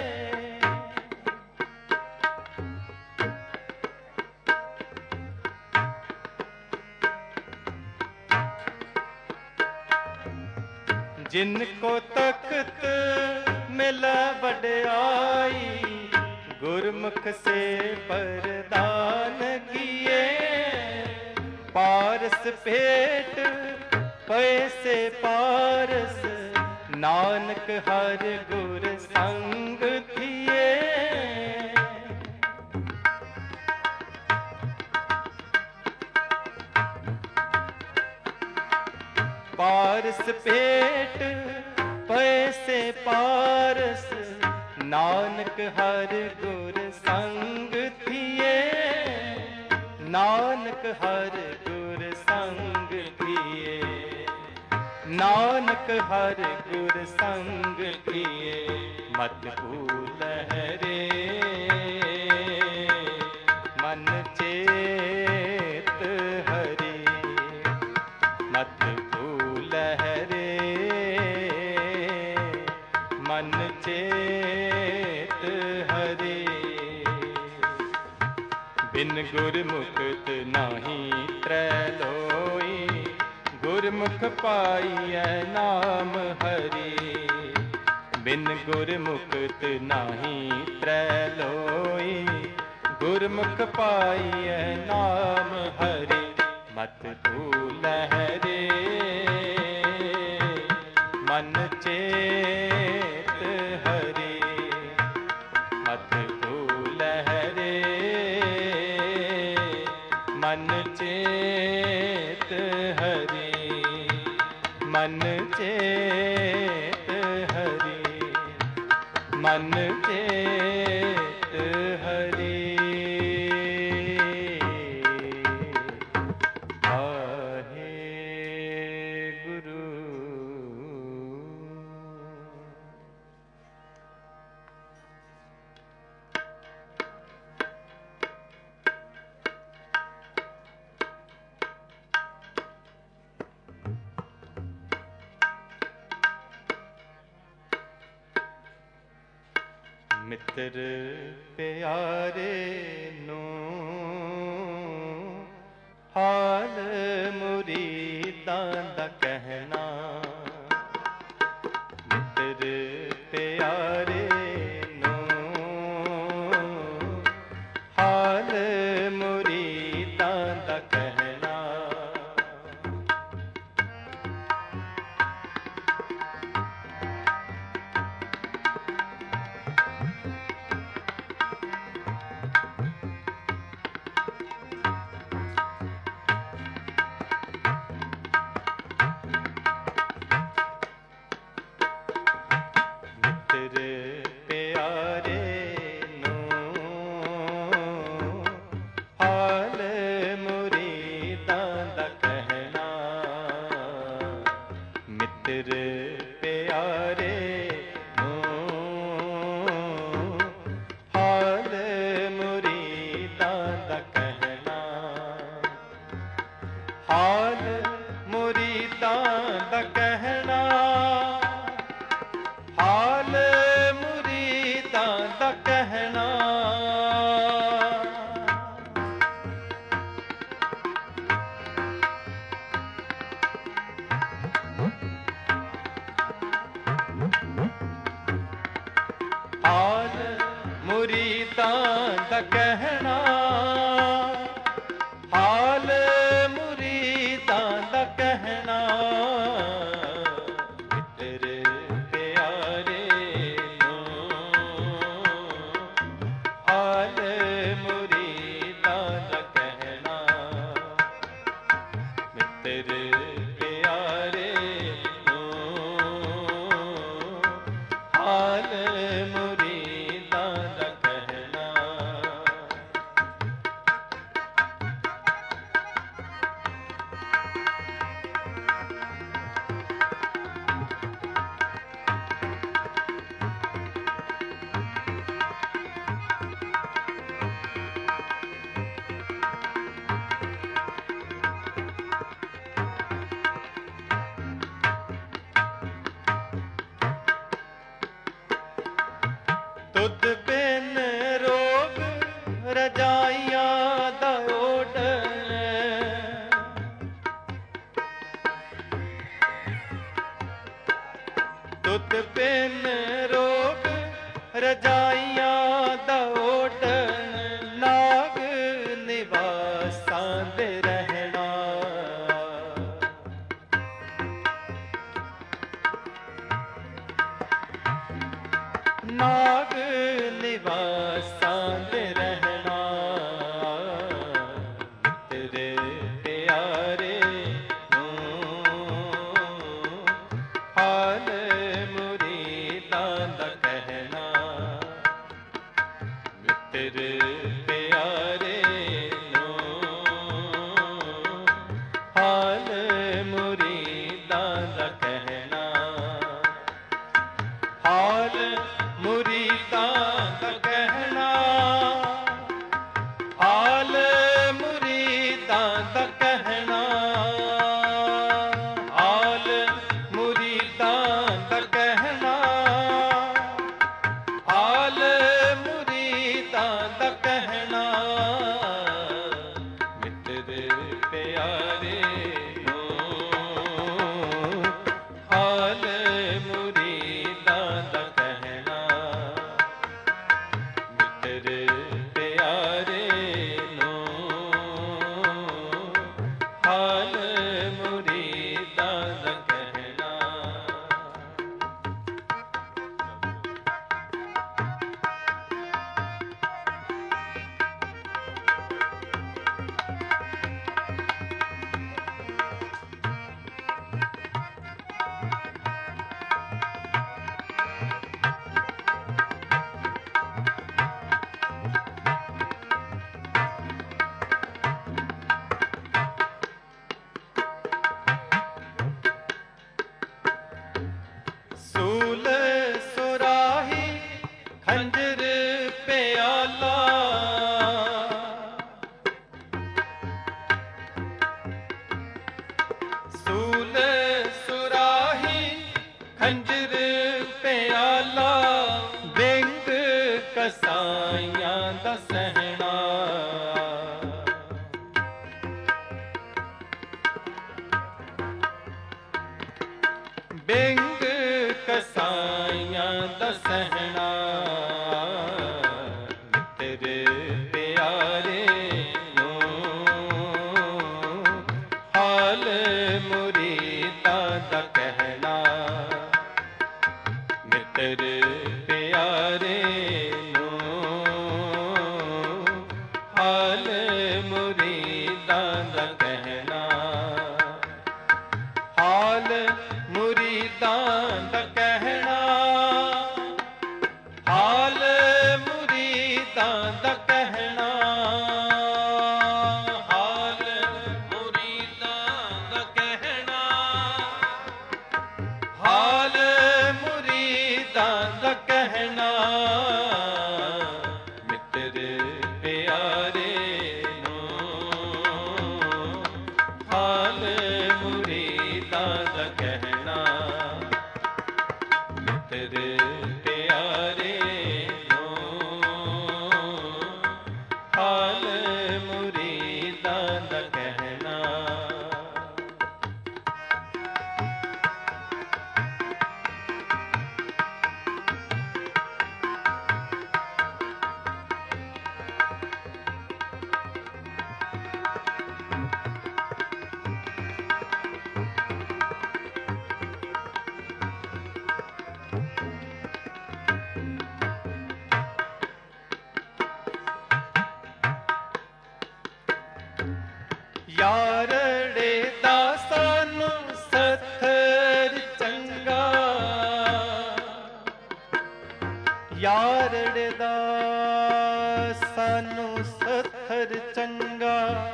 जिनको तख्त मिल वड्याई गुरमुख से परदान किए पारस पेट पैसे पारस नानक हर गुर संग थिए पारस पेट पैसे पारस नानक हर गुर संग थिए नानक हर गुर संग थिए नानक हर गुर संग किए मत भूल रे मन चेत हरि मत भूल रे मन चेत हरि बिन गुरमुखत नाही त्रैलोई गुरमुख पाइयै नाम हरि बिन गुरमुखत नाही त्रैलोई गुरमुख पाइयै नाम हरि मत भूल रे मन चेत हरि मत भूल रे मन चेत हरि मन चेत हरि मन चेत हरि वाहे गुरु। मित्र प्यारे नू हाल मुरीदां दा कहना मित्र प्यारे नू हाल मुरीदां दा कहना हाल मुरीदां दा कहना हाल मुरीदां दा कहना हाल मुरीदां दा कहना हाल मुरीदां दा कहना मित्र प्यारे नू हाल मुरीदां दा कहना मित्र प्यारे नू हाल मुरीदां दा कहना तुद बिन रोग रजाइयां दा ओढ़न तुद बिन रोग रजाइयां दा ओढ़न नाग निवासां दे रहना नाग निवासां दे रहना मित्र प्यारे नू हाल मुरीदां दा कहना मित्र प्यारे नू हाल मुरीदां दा कहना ਹਾਲ ਮੁਰੀਦਾਂ ਦਾ ਕਹਿਣਾ, ਹਾਲ ਮੁਰੀਦਾਂ ਦਾ ਕਹਿਣਾ, ਹਾਲ ਮੁਰੀਦਾਂ ਦਾ ਕਹਿਣਾ, ਹਾਲ ਮੁਰੀਦਾਂ ਦਾ ਕਹਿਣਾ, ਮਿੱਤਰ ਪਿਆਰੇ ਨੂੰ ਹਾਲ ਮੁਰੀਦਾਂ ਦਾ ਕਹਿਣਾ, ਮਿੱਤਰ ਪਿਆਰੇ ਨੂੰ ਹਾਲ ਮੁਰੀਦਾਂ ਦਾ ਕਹਿਣਾ। ਸੂਲ ਸੁਰਾਹੀ ਖੰਜਰ ਪਿਆਲਾ, ਸੂਲ ਸੁਰਾਹੀ ਖੰਜਰ ਪਿਆਲਾ, ਬਿੰਗ ਕਸਾਈਆਂ ਦਾ ਸਹਿਣਾ, ਬਿੰਗ ਕਸਾਈਆਂ ਦਾ ਸਹਿਣਾ, ਮਿੱਤਰ ਪਿਆਰੇ ਨੂੰ ਹਾਲ ਮੁਰੀਦਾਂ ਦਾ ਕਹਿਣਾ, ਮਿੱਤਰ ਪਿਆਰੇ ਨੂੰ ਹਾਲ ਮੁਰੀਦਾਂ ਦਾ ਕਹਿਣਾ, ਹਾਲ ਮੁਰੀਦਾਂ ਦਾ ਕਹਿਣਾ, ਹਾਲ ਮੁਰੀਦਾਂ ਦਾ ਕਹਿਣਾ, ਹਾਲ ਮੁਰੀਦਾਂ ਦਾ ਕਹਿਣਾ, ਹਾਲ ਮੁਰੀਦਾਂ ਦਾ ਕਹਿਣਾ, ਮਿੱਤਰ ਪਿਆਰੇ ਨੂੰ ਹਾਲ ਮੁਰੀਦਾਂ ਦਾ ਕਹਿਣਾ, ਮਿੱਤਰ ਪਿਆਰੇ ਨੂੰ ਹਾਲ ਮੁਰੀਦਾਂ ਦਾ ਕਹਿਣਾ। ਯਾਰੜੇ ਦਾ ਸਾਨੂੰ ਸੱਥਰ ਚੰਗਾ, ਯਾਰੜੇ ਦਾ ਸਾਨੂੰ ਸੱਥਰ ਚੰਗਾ,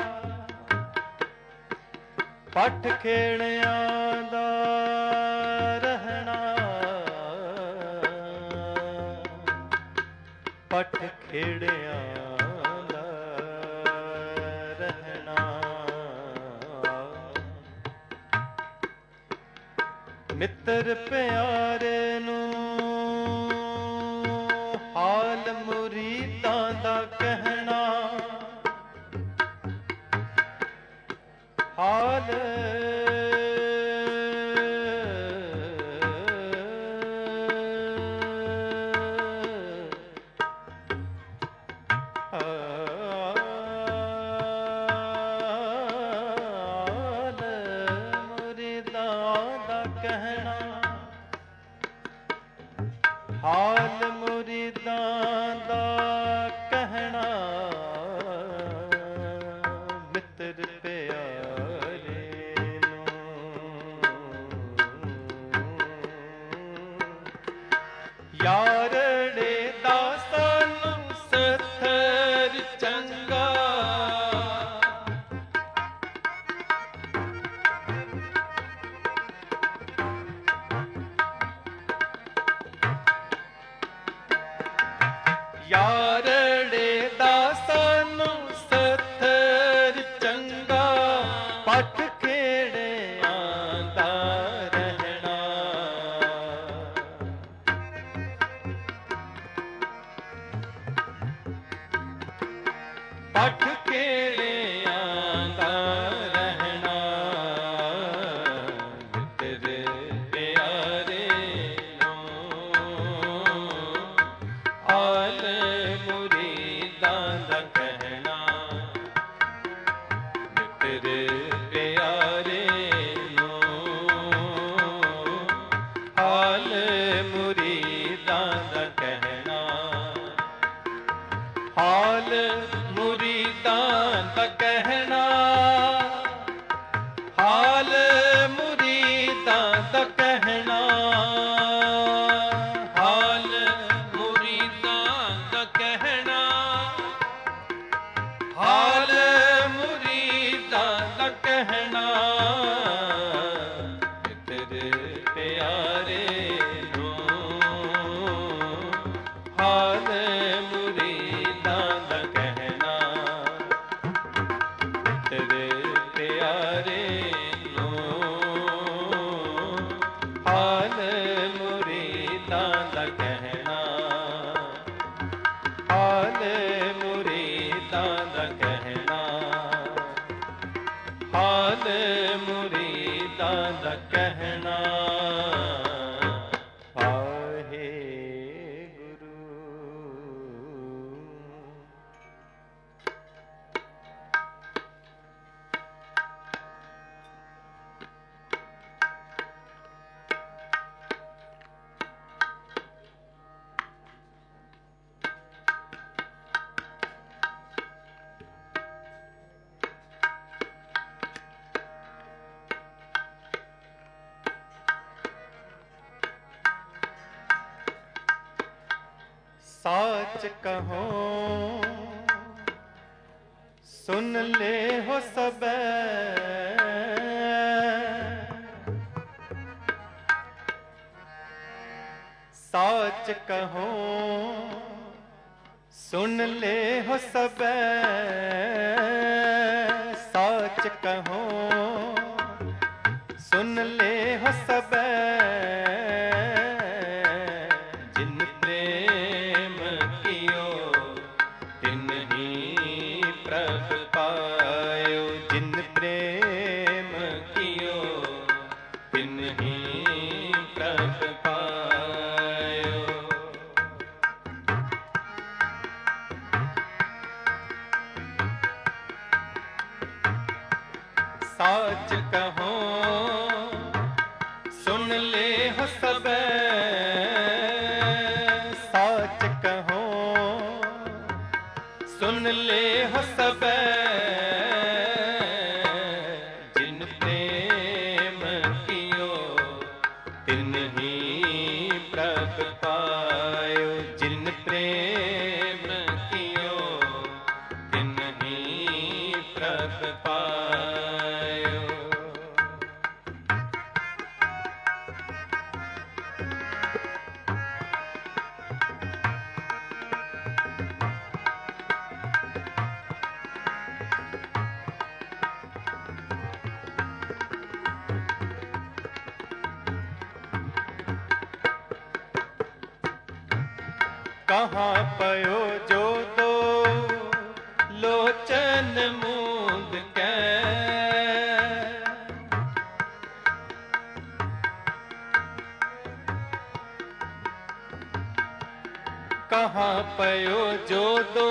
ਪੱਠ ਖੇੜਿਆਂ ਦਾ ਰਹਿਣਾ, ਪੱਠ ਖੇੜਿਆਂ ਦਾ ਰਹਿਣਾ, ਮਿੱਤਰ ਪਿਆਰੇ ਨੂੰ ਹਾਲ ਮੁਰੀਦਾਂ ਦਾ ਕਹਿਣਾ, ਹਾਲ ਹਾਲ ਮੁਰੀਦਾਂ ਦਾ ਕਹਿਣਾ, ਮਿੱਤਰ ਪਿਆਰੇ ਨੂੰ ਯਾਰੜੇ ਦਾ ਸਾਨੂੰ ਸੱਥਰ ਚੰਗਾ, यारड़े दासानु सथर चंगा पट खेड़े आंदा रहना। पट खेड़े आंदा रहना तेरे प्यारे नो आल मुरीदां दा कहना। तेरे प्यारे नो आल मुरीदां दा कहना। हाल मुरीदां दा कहना। हाल मुरीदां दा कहना। हाल मुरीदां दा कहना। हाल मुरीदां दा कहना तेरे प्यारे नो हाल मुरीदां दा कहना। तेरे प्यारे नो हाल मुरीदां दा कहना। हाल मुरीदां दा कहना। हाल मुरीदां दा कहना। वाहे गुरु। साच कहो सुन ले हो सब। साच कहो सुन ले हो सब। साच कहो सुन ले हो सब। जिन प्रेम कियो तिन ही प्रभ पायो। जिन प्रेम कियो तिन ही प्रभ पायो। साच कहो सुन ले हो सब। साच कहो सुन ले हो सब। जिन प्रेम कियो तिन ही प्रभ पायो। जिन प्रेम कियो तिन ही प्रभ पायो। कहाँ पयो जो दो लोचन मूंद के। कहाँ पयो जो दो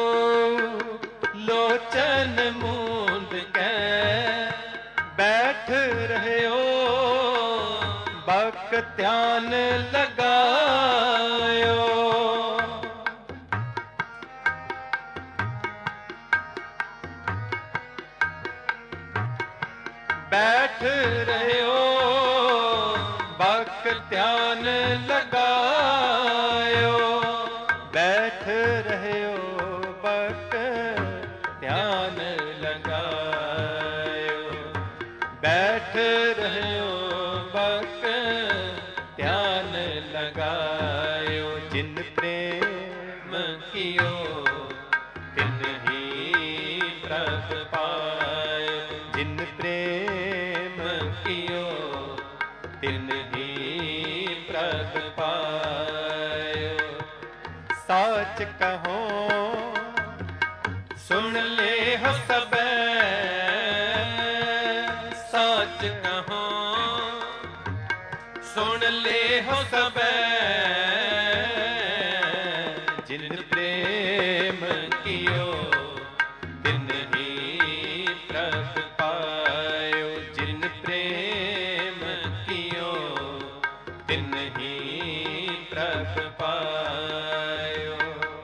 लोचन मूंद के। बैठ रहे हो बक ध्यान लगायो। बैठ रहे हो बक ध्यान लगायो। बैठ रहे हो बक ध्यान लगायो। बैठ रहे हो बक ध्यान लगायो। जिन प्रेम कियो तिन ही प्रभ पायो। जिन प्रेम कियो तिन ही प्रभ पायो। साच कहो सुन ले हो सबे, साच कहो सुन ले हो सबे। जिन प्रेम कियो तिन ही प्रभ पायो। जिन प्रेम कियो तिन ही प्रभ पायो।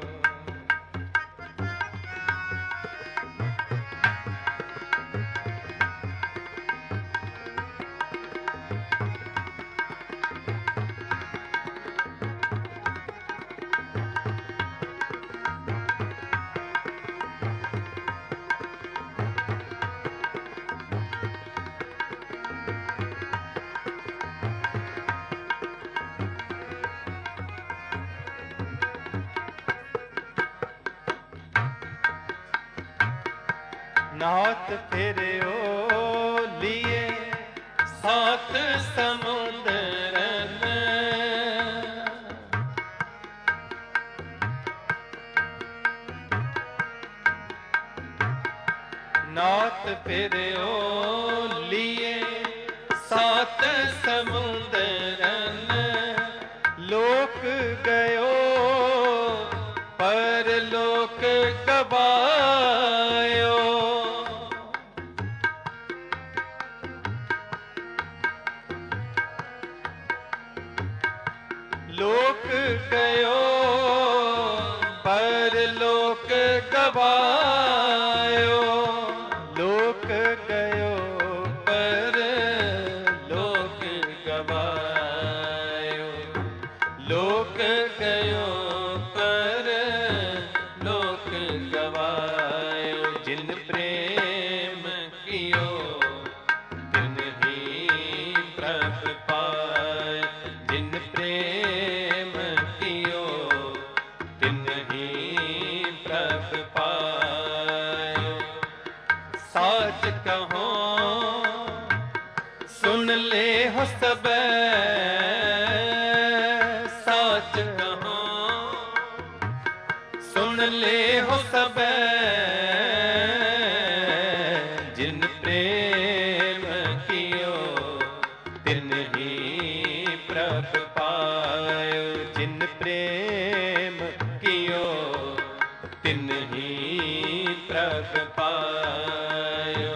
नाथ फेरियो लिए सात समुंदरन। नाथ फेरियो लिए सात समुंदरन। लोक गयो पर लोक गवायो। लोक गयो पर लोक गवायो। लोक गयो पर लोक गवायो। लोक गयो पर लोक गवायो। जिन प्रेम कियो तिन ही प्रभ पायो। जिन प्रेम कियो तिन ही प्रभ पायो। साच कहो सुन ले हो सबे, साच कहो सुन ले हो सबे। जिन प्रेम कियो तिन ही प्रभ पायो। जिन प्रेम कियो तिन ही प्रभ पायो।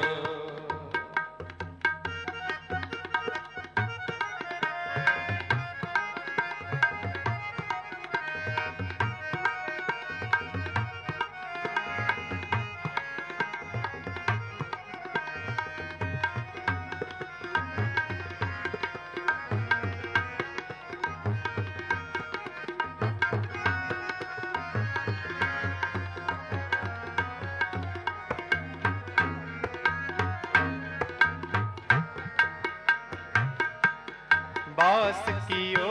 बास कियो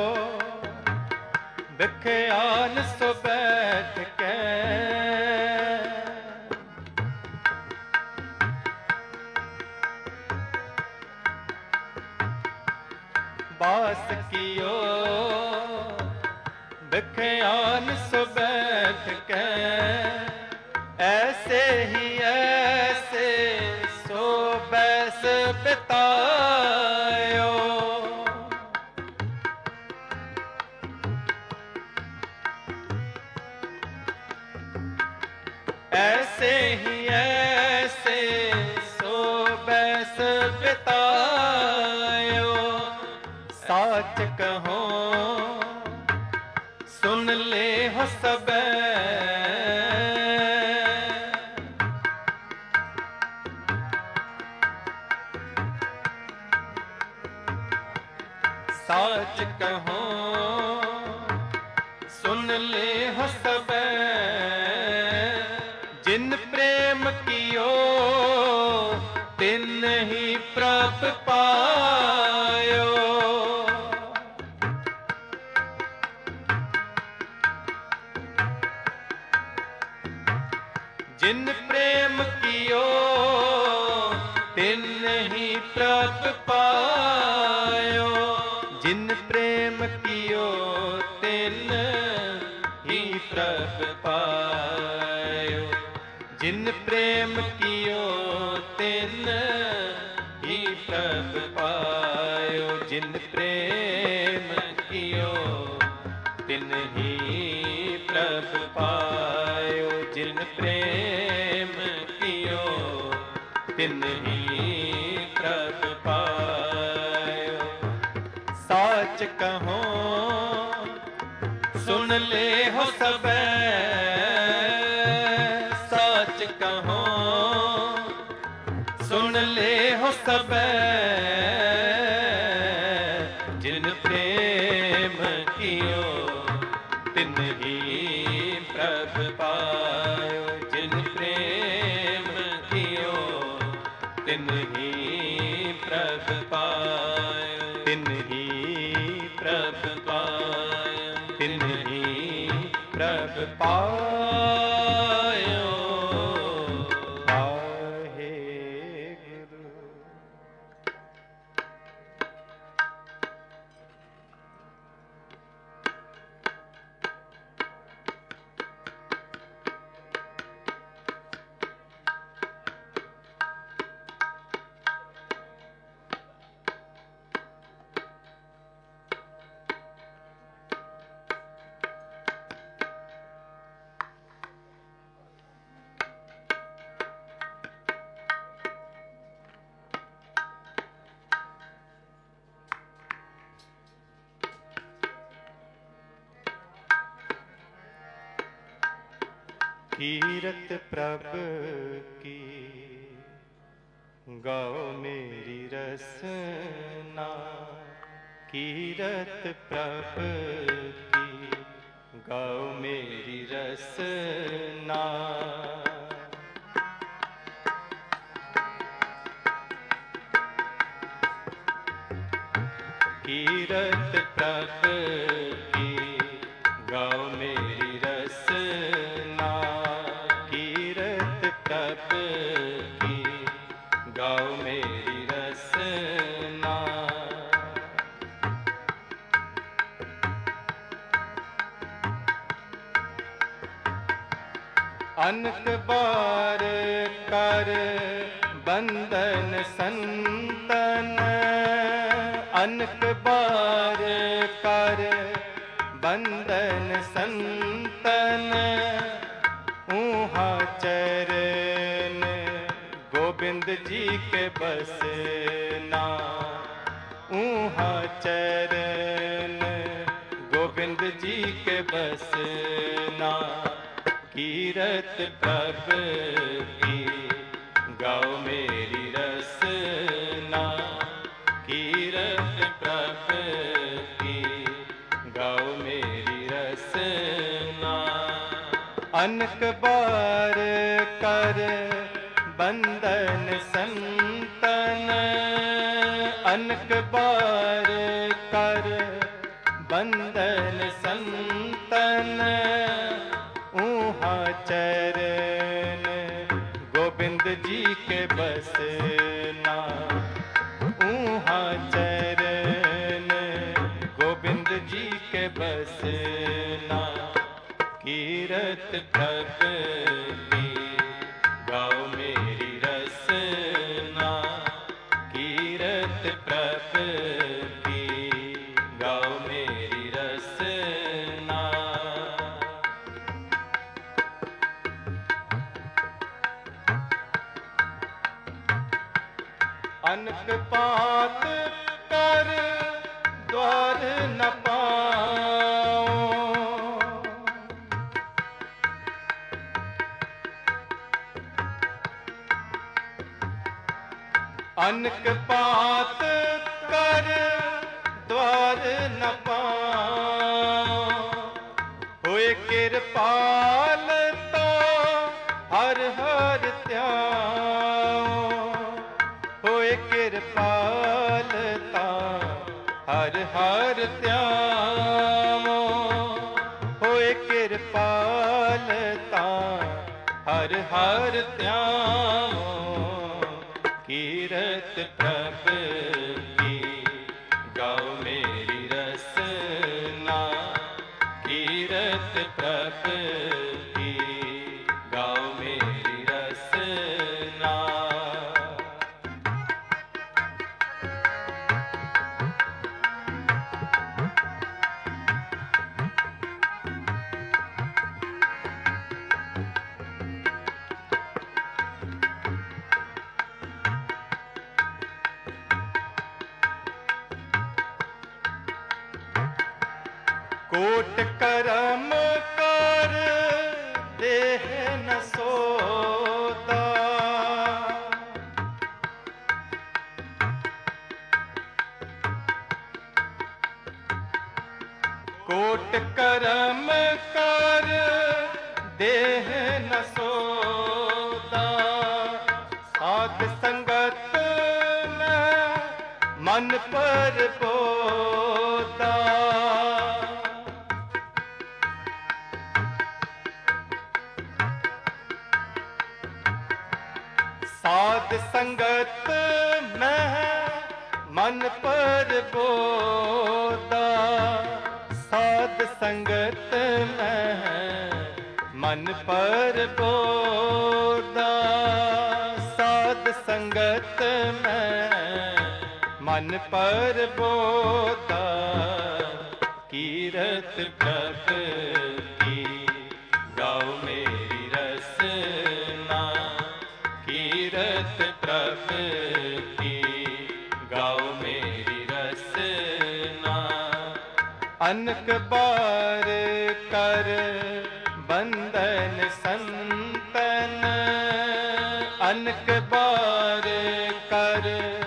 बिख्यान सो बैठ के। बास कियो बिख्यान सो बैठ के। ऐसे ही ऐसे सो बैस बितायो। ऐसे ही ऐसे सो बैस बितायो। साच कहो सुन ले हो सबे। साच कहो सुन ले हो सबे। जिन प्रेम कियो तिन ही प्रभ पायो। जिन प्रेम कियो तिन ही प्रभ पायो। जिन प्रेम कियो तिन ही प्रभ पायो। जिन प्रेम कियो तिन ही प्रभ पायो। जिन प्रेम कियो तिन ही प्रभ पायो। जिन प्रेम कियो तिन ही प्रभ पायो। साच कहो सुन ले हो सबे। साच कहो सुन ले हो सबे। जिन प्रेम कियो तिन ही प्रभ पायो। जिन प्रेम कियो तिन ही प्रभ पायो। तिन ही प्रभ पायो। तिन ही प्रभ पायो। वाहे गुरु। कीरत प्रभ की गाओ मेरी रसना। कीरत प्रभ की गाओ मेरी रसना। कीरत प्रभ की गाओ मेरी रसना। कीरत प्रभ की गाओ मेरी रसना। अनक बार कर बंधन संतन। अनक बार कर बंधन संतन। ऊहा चरण गोविंद जी के बसना। ऊहा चरण गोविंद जी के बसना। कीरत प्रभ की गाओ मेरी रसना। कीरत प्रभ की गाओ मेरी रसना। अनक बार कर बंधन संतन। अनक बार कर बंधन संतन। ऊहा चरण गोविंद जी के बसना। ऊहा चरण गोविंद जी के बसना। कीरत प्रभ की गाओ मेरी रसना। कीरत प्रभ की गाओ मेरी रसना। अनक पात कर द्वार न पाओ। अनक पात कर द्वार न पाओ। होए कृपाल तो हर हर त्याओ। होए कृपालता हर हर त्याओ। होए कृपालता हर हर ध्याओ कीरत प्रभ की गाओ मेरी रसना कीरत प्रभ की गाओ मेरी रसना। कोट करम कर देह न सोता कोट करम कर देह न सोता साध संगत में मन पर पोता साध संगत में मन पर बोदा साध संगत में मन पर बोदा साध संगत में मन पर बोदा कीरत प्रभ की गाओ मेरी रसना कीरत प्रभ की गाओ मेरी रसना। अनक बार कर बंधन संतन अनक बार कर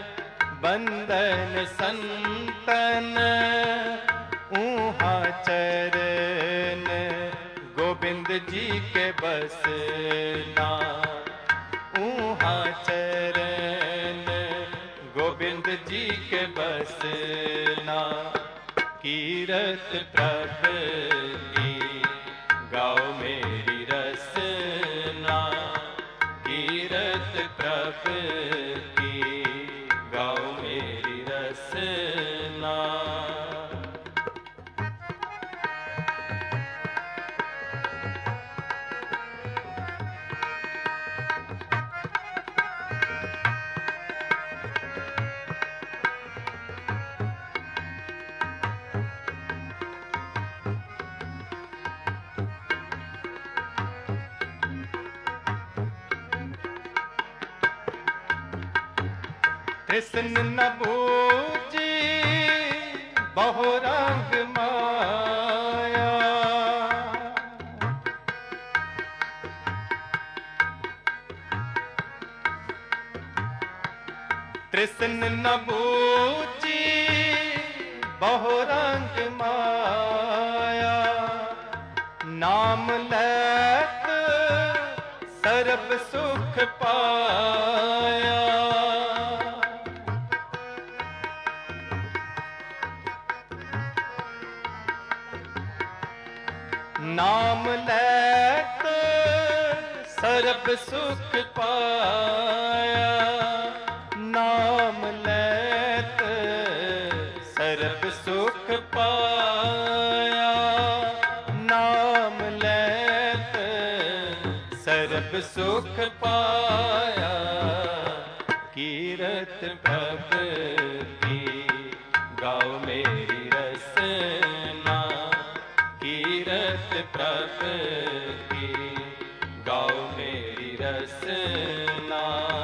बंधन संतन ऊहा चरण गोविंद जी के बसना ऊहा चरण गोविंद जी के बसना कीरत प्रभ की गाओ मेरी रसना कीरत प्रभ की गाओ मेरी रसना। कृष्ण न बूझी बहुरंग माया कृष्ण न बूझी बहुरंग माया नाम लेत सर्ब सुख पाया नाम लेत सर्ब सुख पाया नाम लेत सर्ब सुख पाया नाम लेत सर्ब सुख पाया कीरत प्रभ की गाओ मेरी रसना कीरत प्रभ की गाओ मेरी रसना।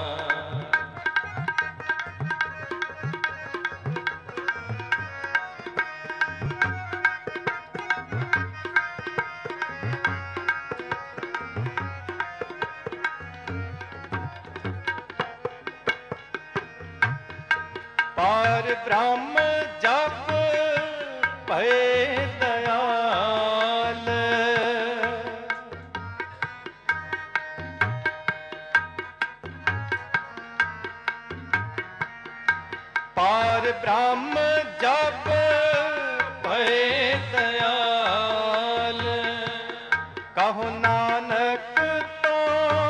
पार ब्रह्म जप भय दयाल पार ब्रह्म जप भय दयाल कहो नानक तो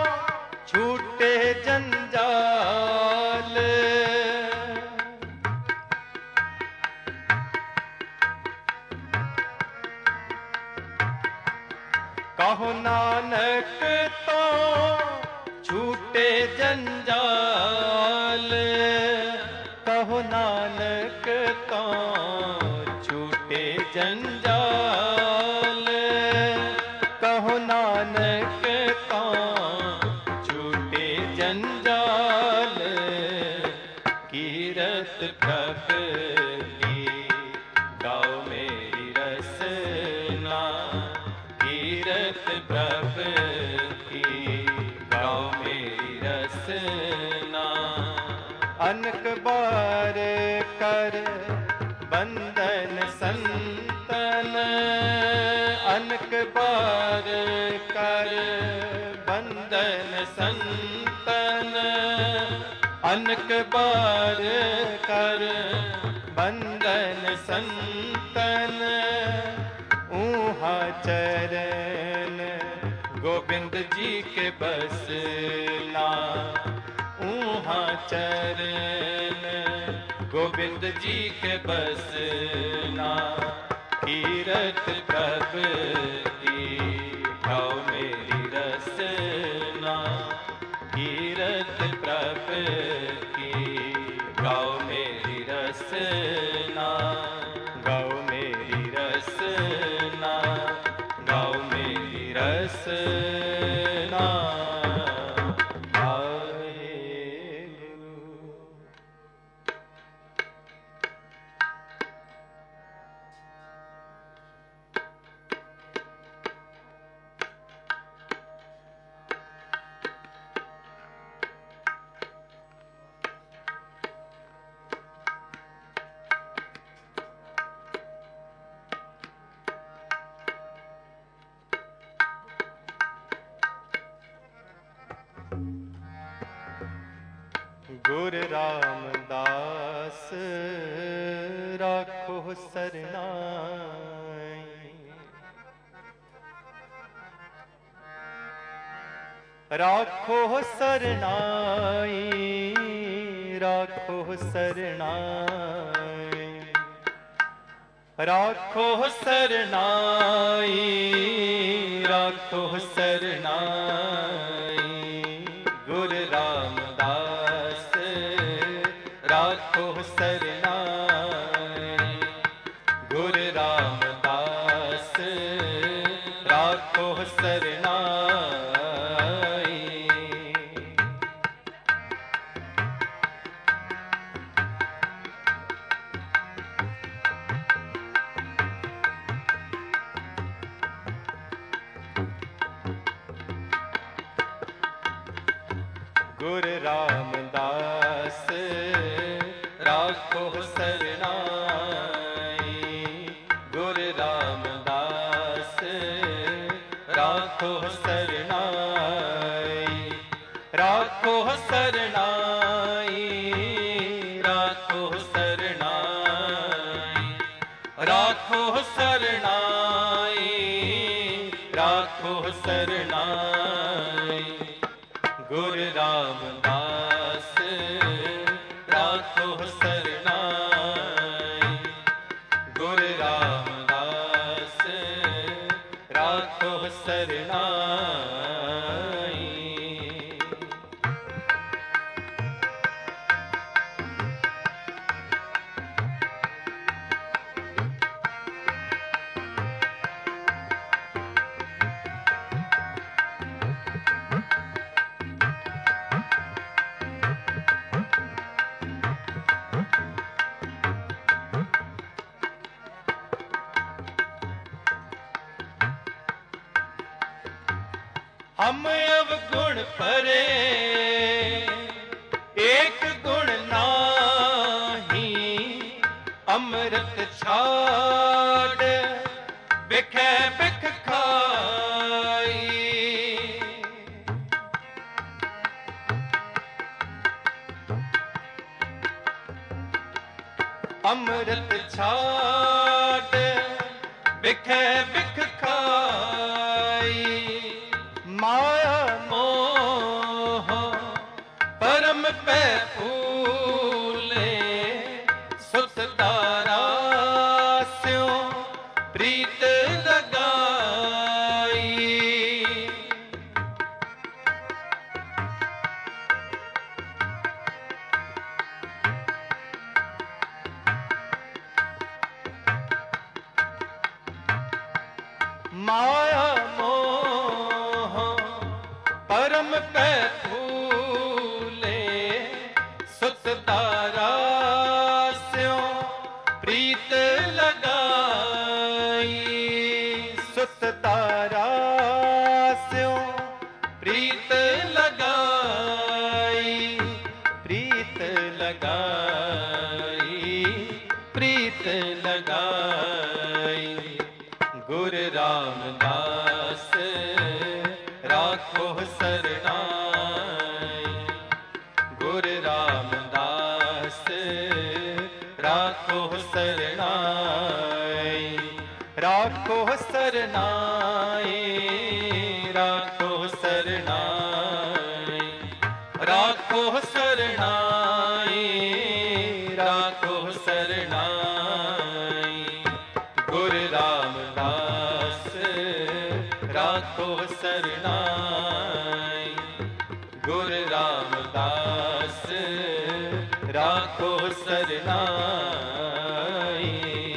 कहो नानक तो छूटे जंजाल, कहो नानक तो छूटे जंजाल, कहो नानक तो छूटे जंजाल। कीरत प्रभ की गाओ मेरी रसना, कीरत प्रभ की गाओ मेरी रसना। अनक बार कर बंधन संतन, अनक बार कर बंधन संतन, अनक बार कर बंधन संतन। ऊहा चरण गोविंद जी के बसना, ऊहा चरण गोविंद जी के बसना। कीरत प्रभ की गाओ मेरी रसना, कीरत प्रभ की गाओ मेरी रसना, गाओ मेरी रसना, गाओ मेरी रसना। गुरु रामदास राखो सरनाई, राखो सरनाई, राखो सरनाई, राखो सरनाई, राखो सरनाई। गुरु रामदास राखो सरनाई, गुरु रामदास राखो सरनाई। गुरु रामदास राखो सरनाई, गुरु रामदास राखो सरनाई, राखो सरनाई, राखो सरनाई, राखो सरनाई, राखो सरनाई। गुरु रामदास राखो सरनाई, गुरु रामदास राखो सरनाई। हम अवगुण परे एक गुण नाही, अमृत छाड़ बिखे बिख खाई। अमृत छाड़ बिखे बिख खाई। माया मोह परम पे फूले, सुत तारा स्यों प्रीत लगाई। राखो सरनाई। गुरु रामदास राखो सरनाई।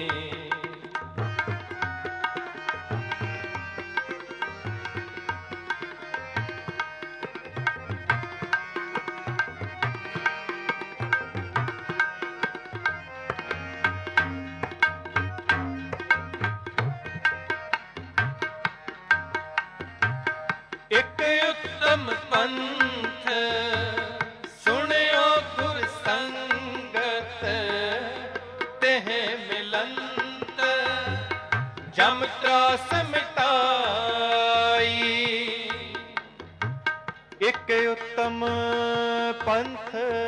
एक उत्तम पंथ सुनियो गुर संगत, तेह मिलंत जम त्रास मिटाई। एक उत्तम पंथ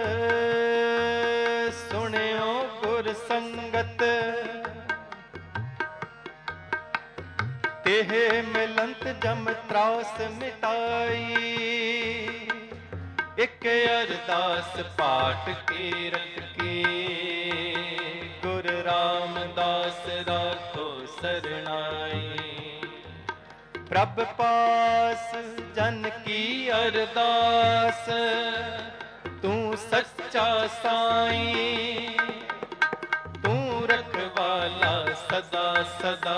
सुनियो गुर संगत, तेह मिलंत जम त्रास मिटाई। एक अरदास पाठ कीरत की, गुरु रामदास राखो सरनाई। प्रभ पास जन की अरदास, तू सच्चा साईं, तू रखवाला सदा सदा।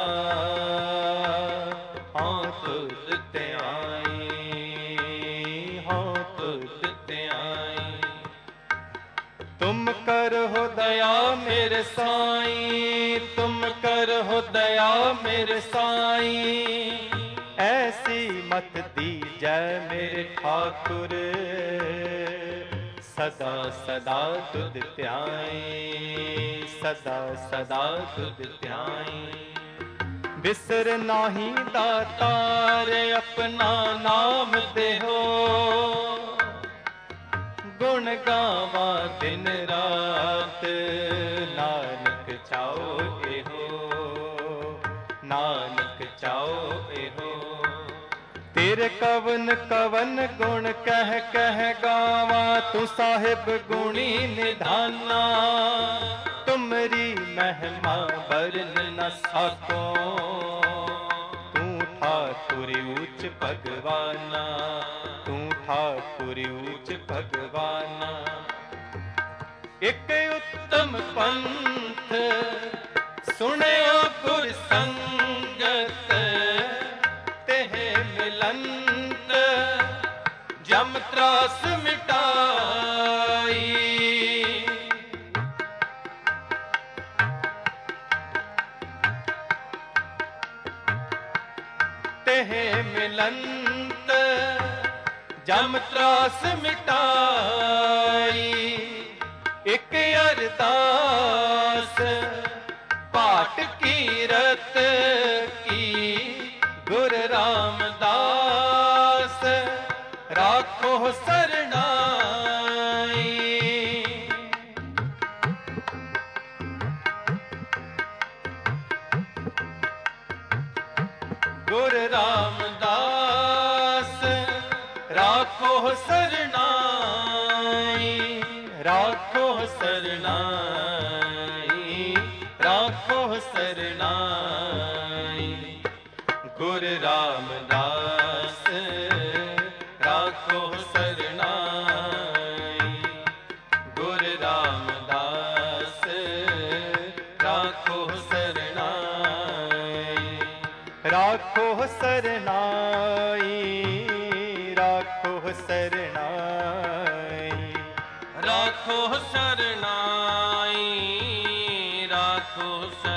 हाँ तुझ ते आई, हाँ तुझ ते आई। तुम करो दया मेरे साईं, तुम करो दया मेरे साईं। ऐसी मत दीजै मेरे ठाकुर, सदा सदा तुझ ध्याई, सदा सदा तुझ ध्याई। बिसर नाही दातार अपना नाम देहो, गुण गावा दिन रात नानक चाओ एहो, नानक चाओ एहो। तेरे कवन कवन गुण कह कह गावा, तू साहिब गुणी निधाना। तुमरी महिमा बरन न सको, तू ठाकुर ऊंच भगवाना, तू ठाकुर ऊंच भगवाना। एक उत्तम पंथ सुनियो गुर संगत, तेह मिलंत जम त्रास मिटाई। तेह मिलंत जम त्रास मिटाई। एक अरदास पाठ कीरत की, गुरु रामदास राखो सरनाई। गुरु रामदास राखो सरनाई, राखो सरनाई, राखो सरनाई। गुरु रामदास राखो सरनाई। गुरु रामदास राखो सरनाई। राखो सरनाई, राखो सरनाई। राखो सरनाई, राखो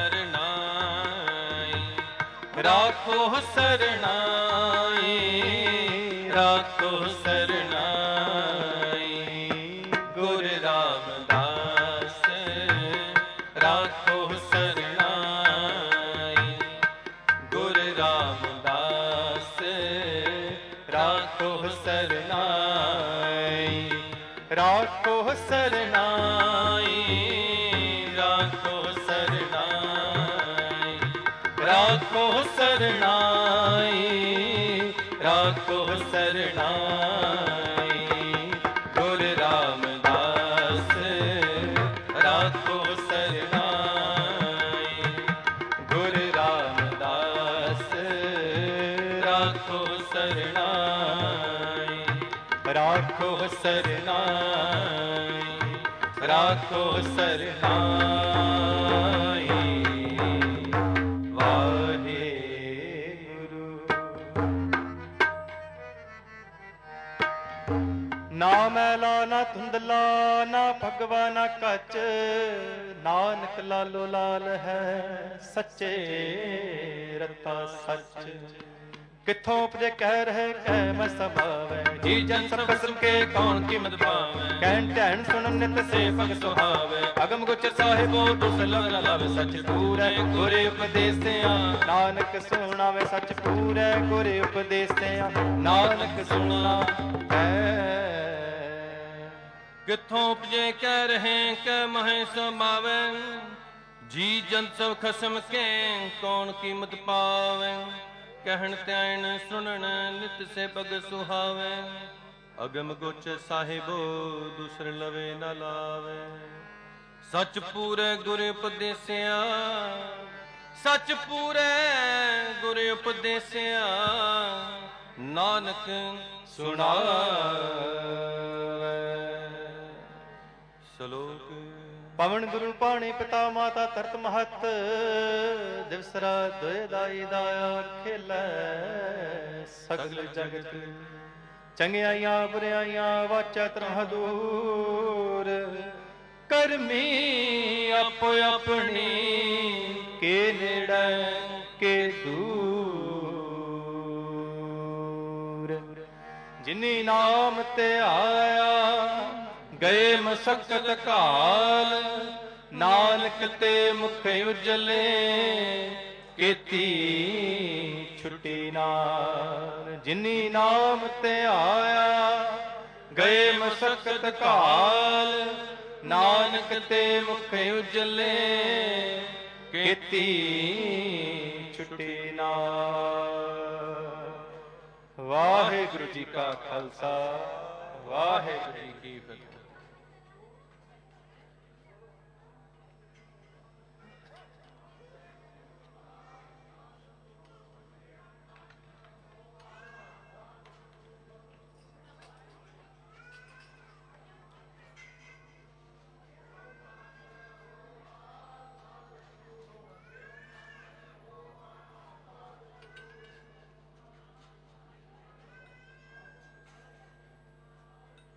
सरनाई। राखो सरनाई, राखो सरनाई। गुरु रामदास राखो सरनाई। गुरु रामदास राखो सरनाई। राखो सरनाई, राखो सरनाई। राखो सरनाई, राखो सरनाई। गुरु रामदास राखो सरनाई। गुरु रामदास राखो राखो सरनाई, राखो सरनाई, राखो सरनाई। वाहे गुरु। ना मैला ना धुंधला ना भगवा ना कच, नानक लालो लाल है सच्चे रता सच। किथों उपजे कह रहे कह मैं सभावे, जी जन सब कसम के कौन कीमत पावे। कहन टहन सुनन नित से पग सुहावे, अगम गोचर साहिबो दुसलग न लावे। सच पूरै गुरे उपदेश दिया, नानक सुनावे सच पूरै गुरे उपदेश दिया, नानक सुना है। किथों उपजे कह रहे कह महे समावे, जी जन सब खसम के कौन कीमत पावे। कहन त्यान सुनन नित से पग सुहावे, अगम गोच साहिबो दूसर लवे न लावे। सच पूरे गुर उपदेसिया, सच पूरे गुर उपदेसिया, नानक सुनावे। श्लोक। पवन गुरु पाणी पिता माता तरत महत, दिवस रात दोए दाई दाया खेलै सगल जगत। चंगियाइयां बुराइयां वाचा तरह दूर, करमी आपो अपनी के नेड़े के दूर। जिनी नाम ते आया गए मसकत काल, नानक ते मुख उजले केती छुटी नाल। जिनी नाम ते आया गए मसकत काल, नानक ते मुख उजले केती छुटी नाल। वाहिगुरु जी का खालसा, वाहिगुरु जी की फतेह।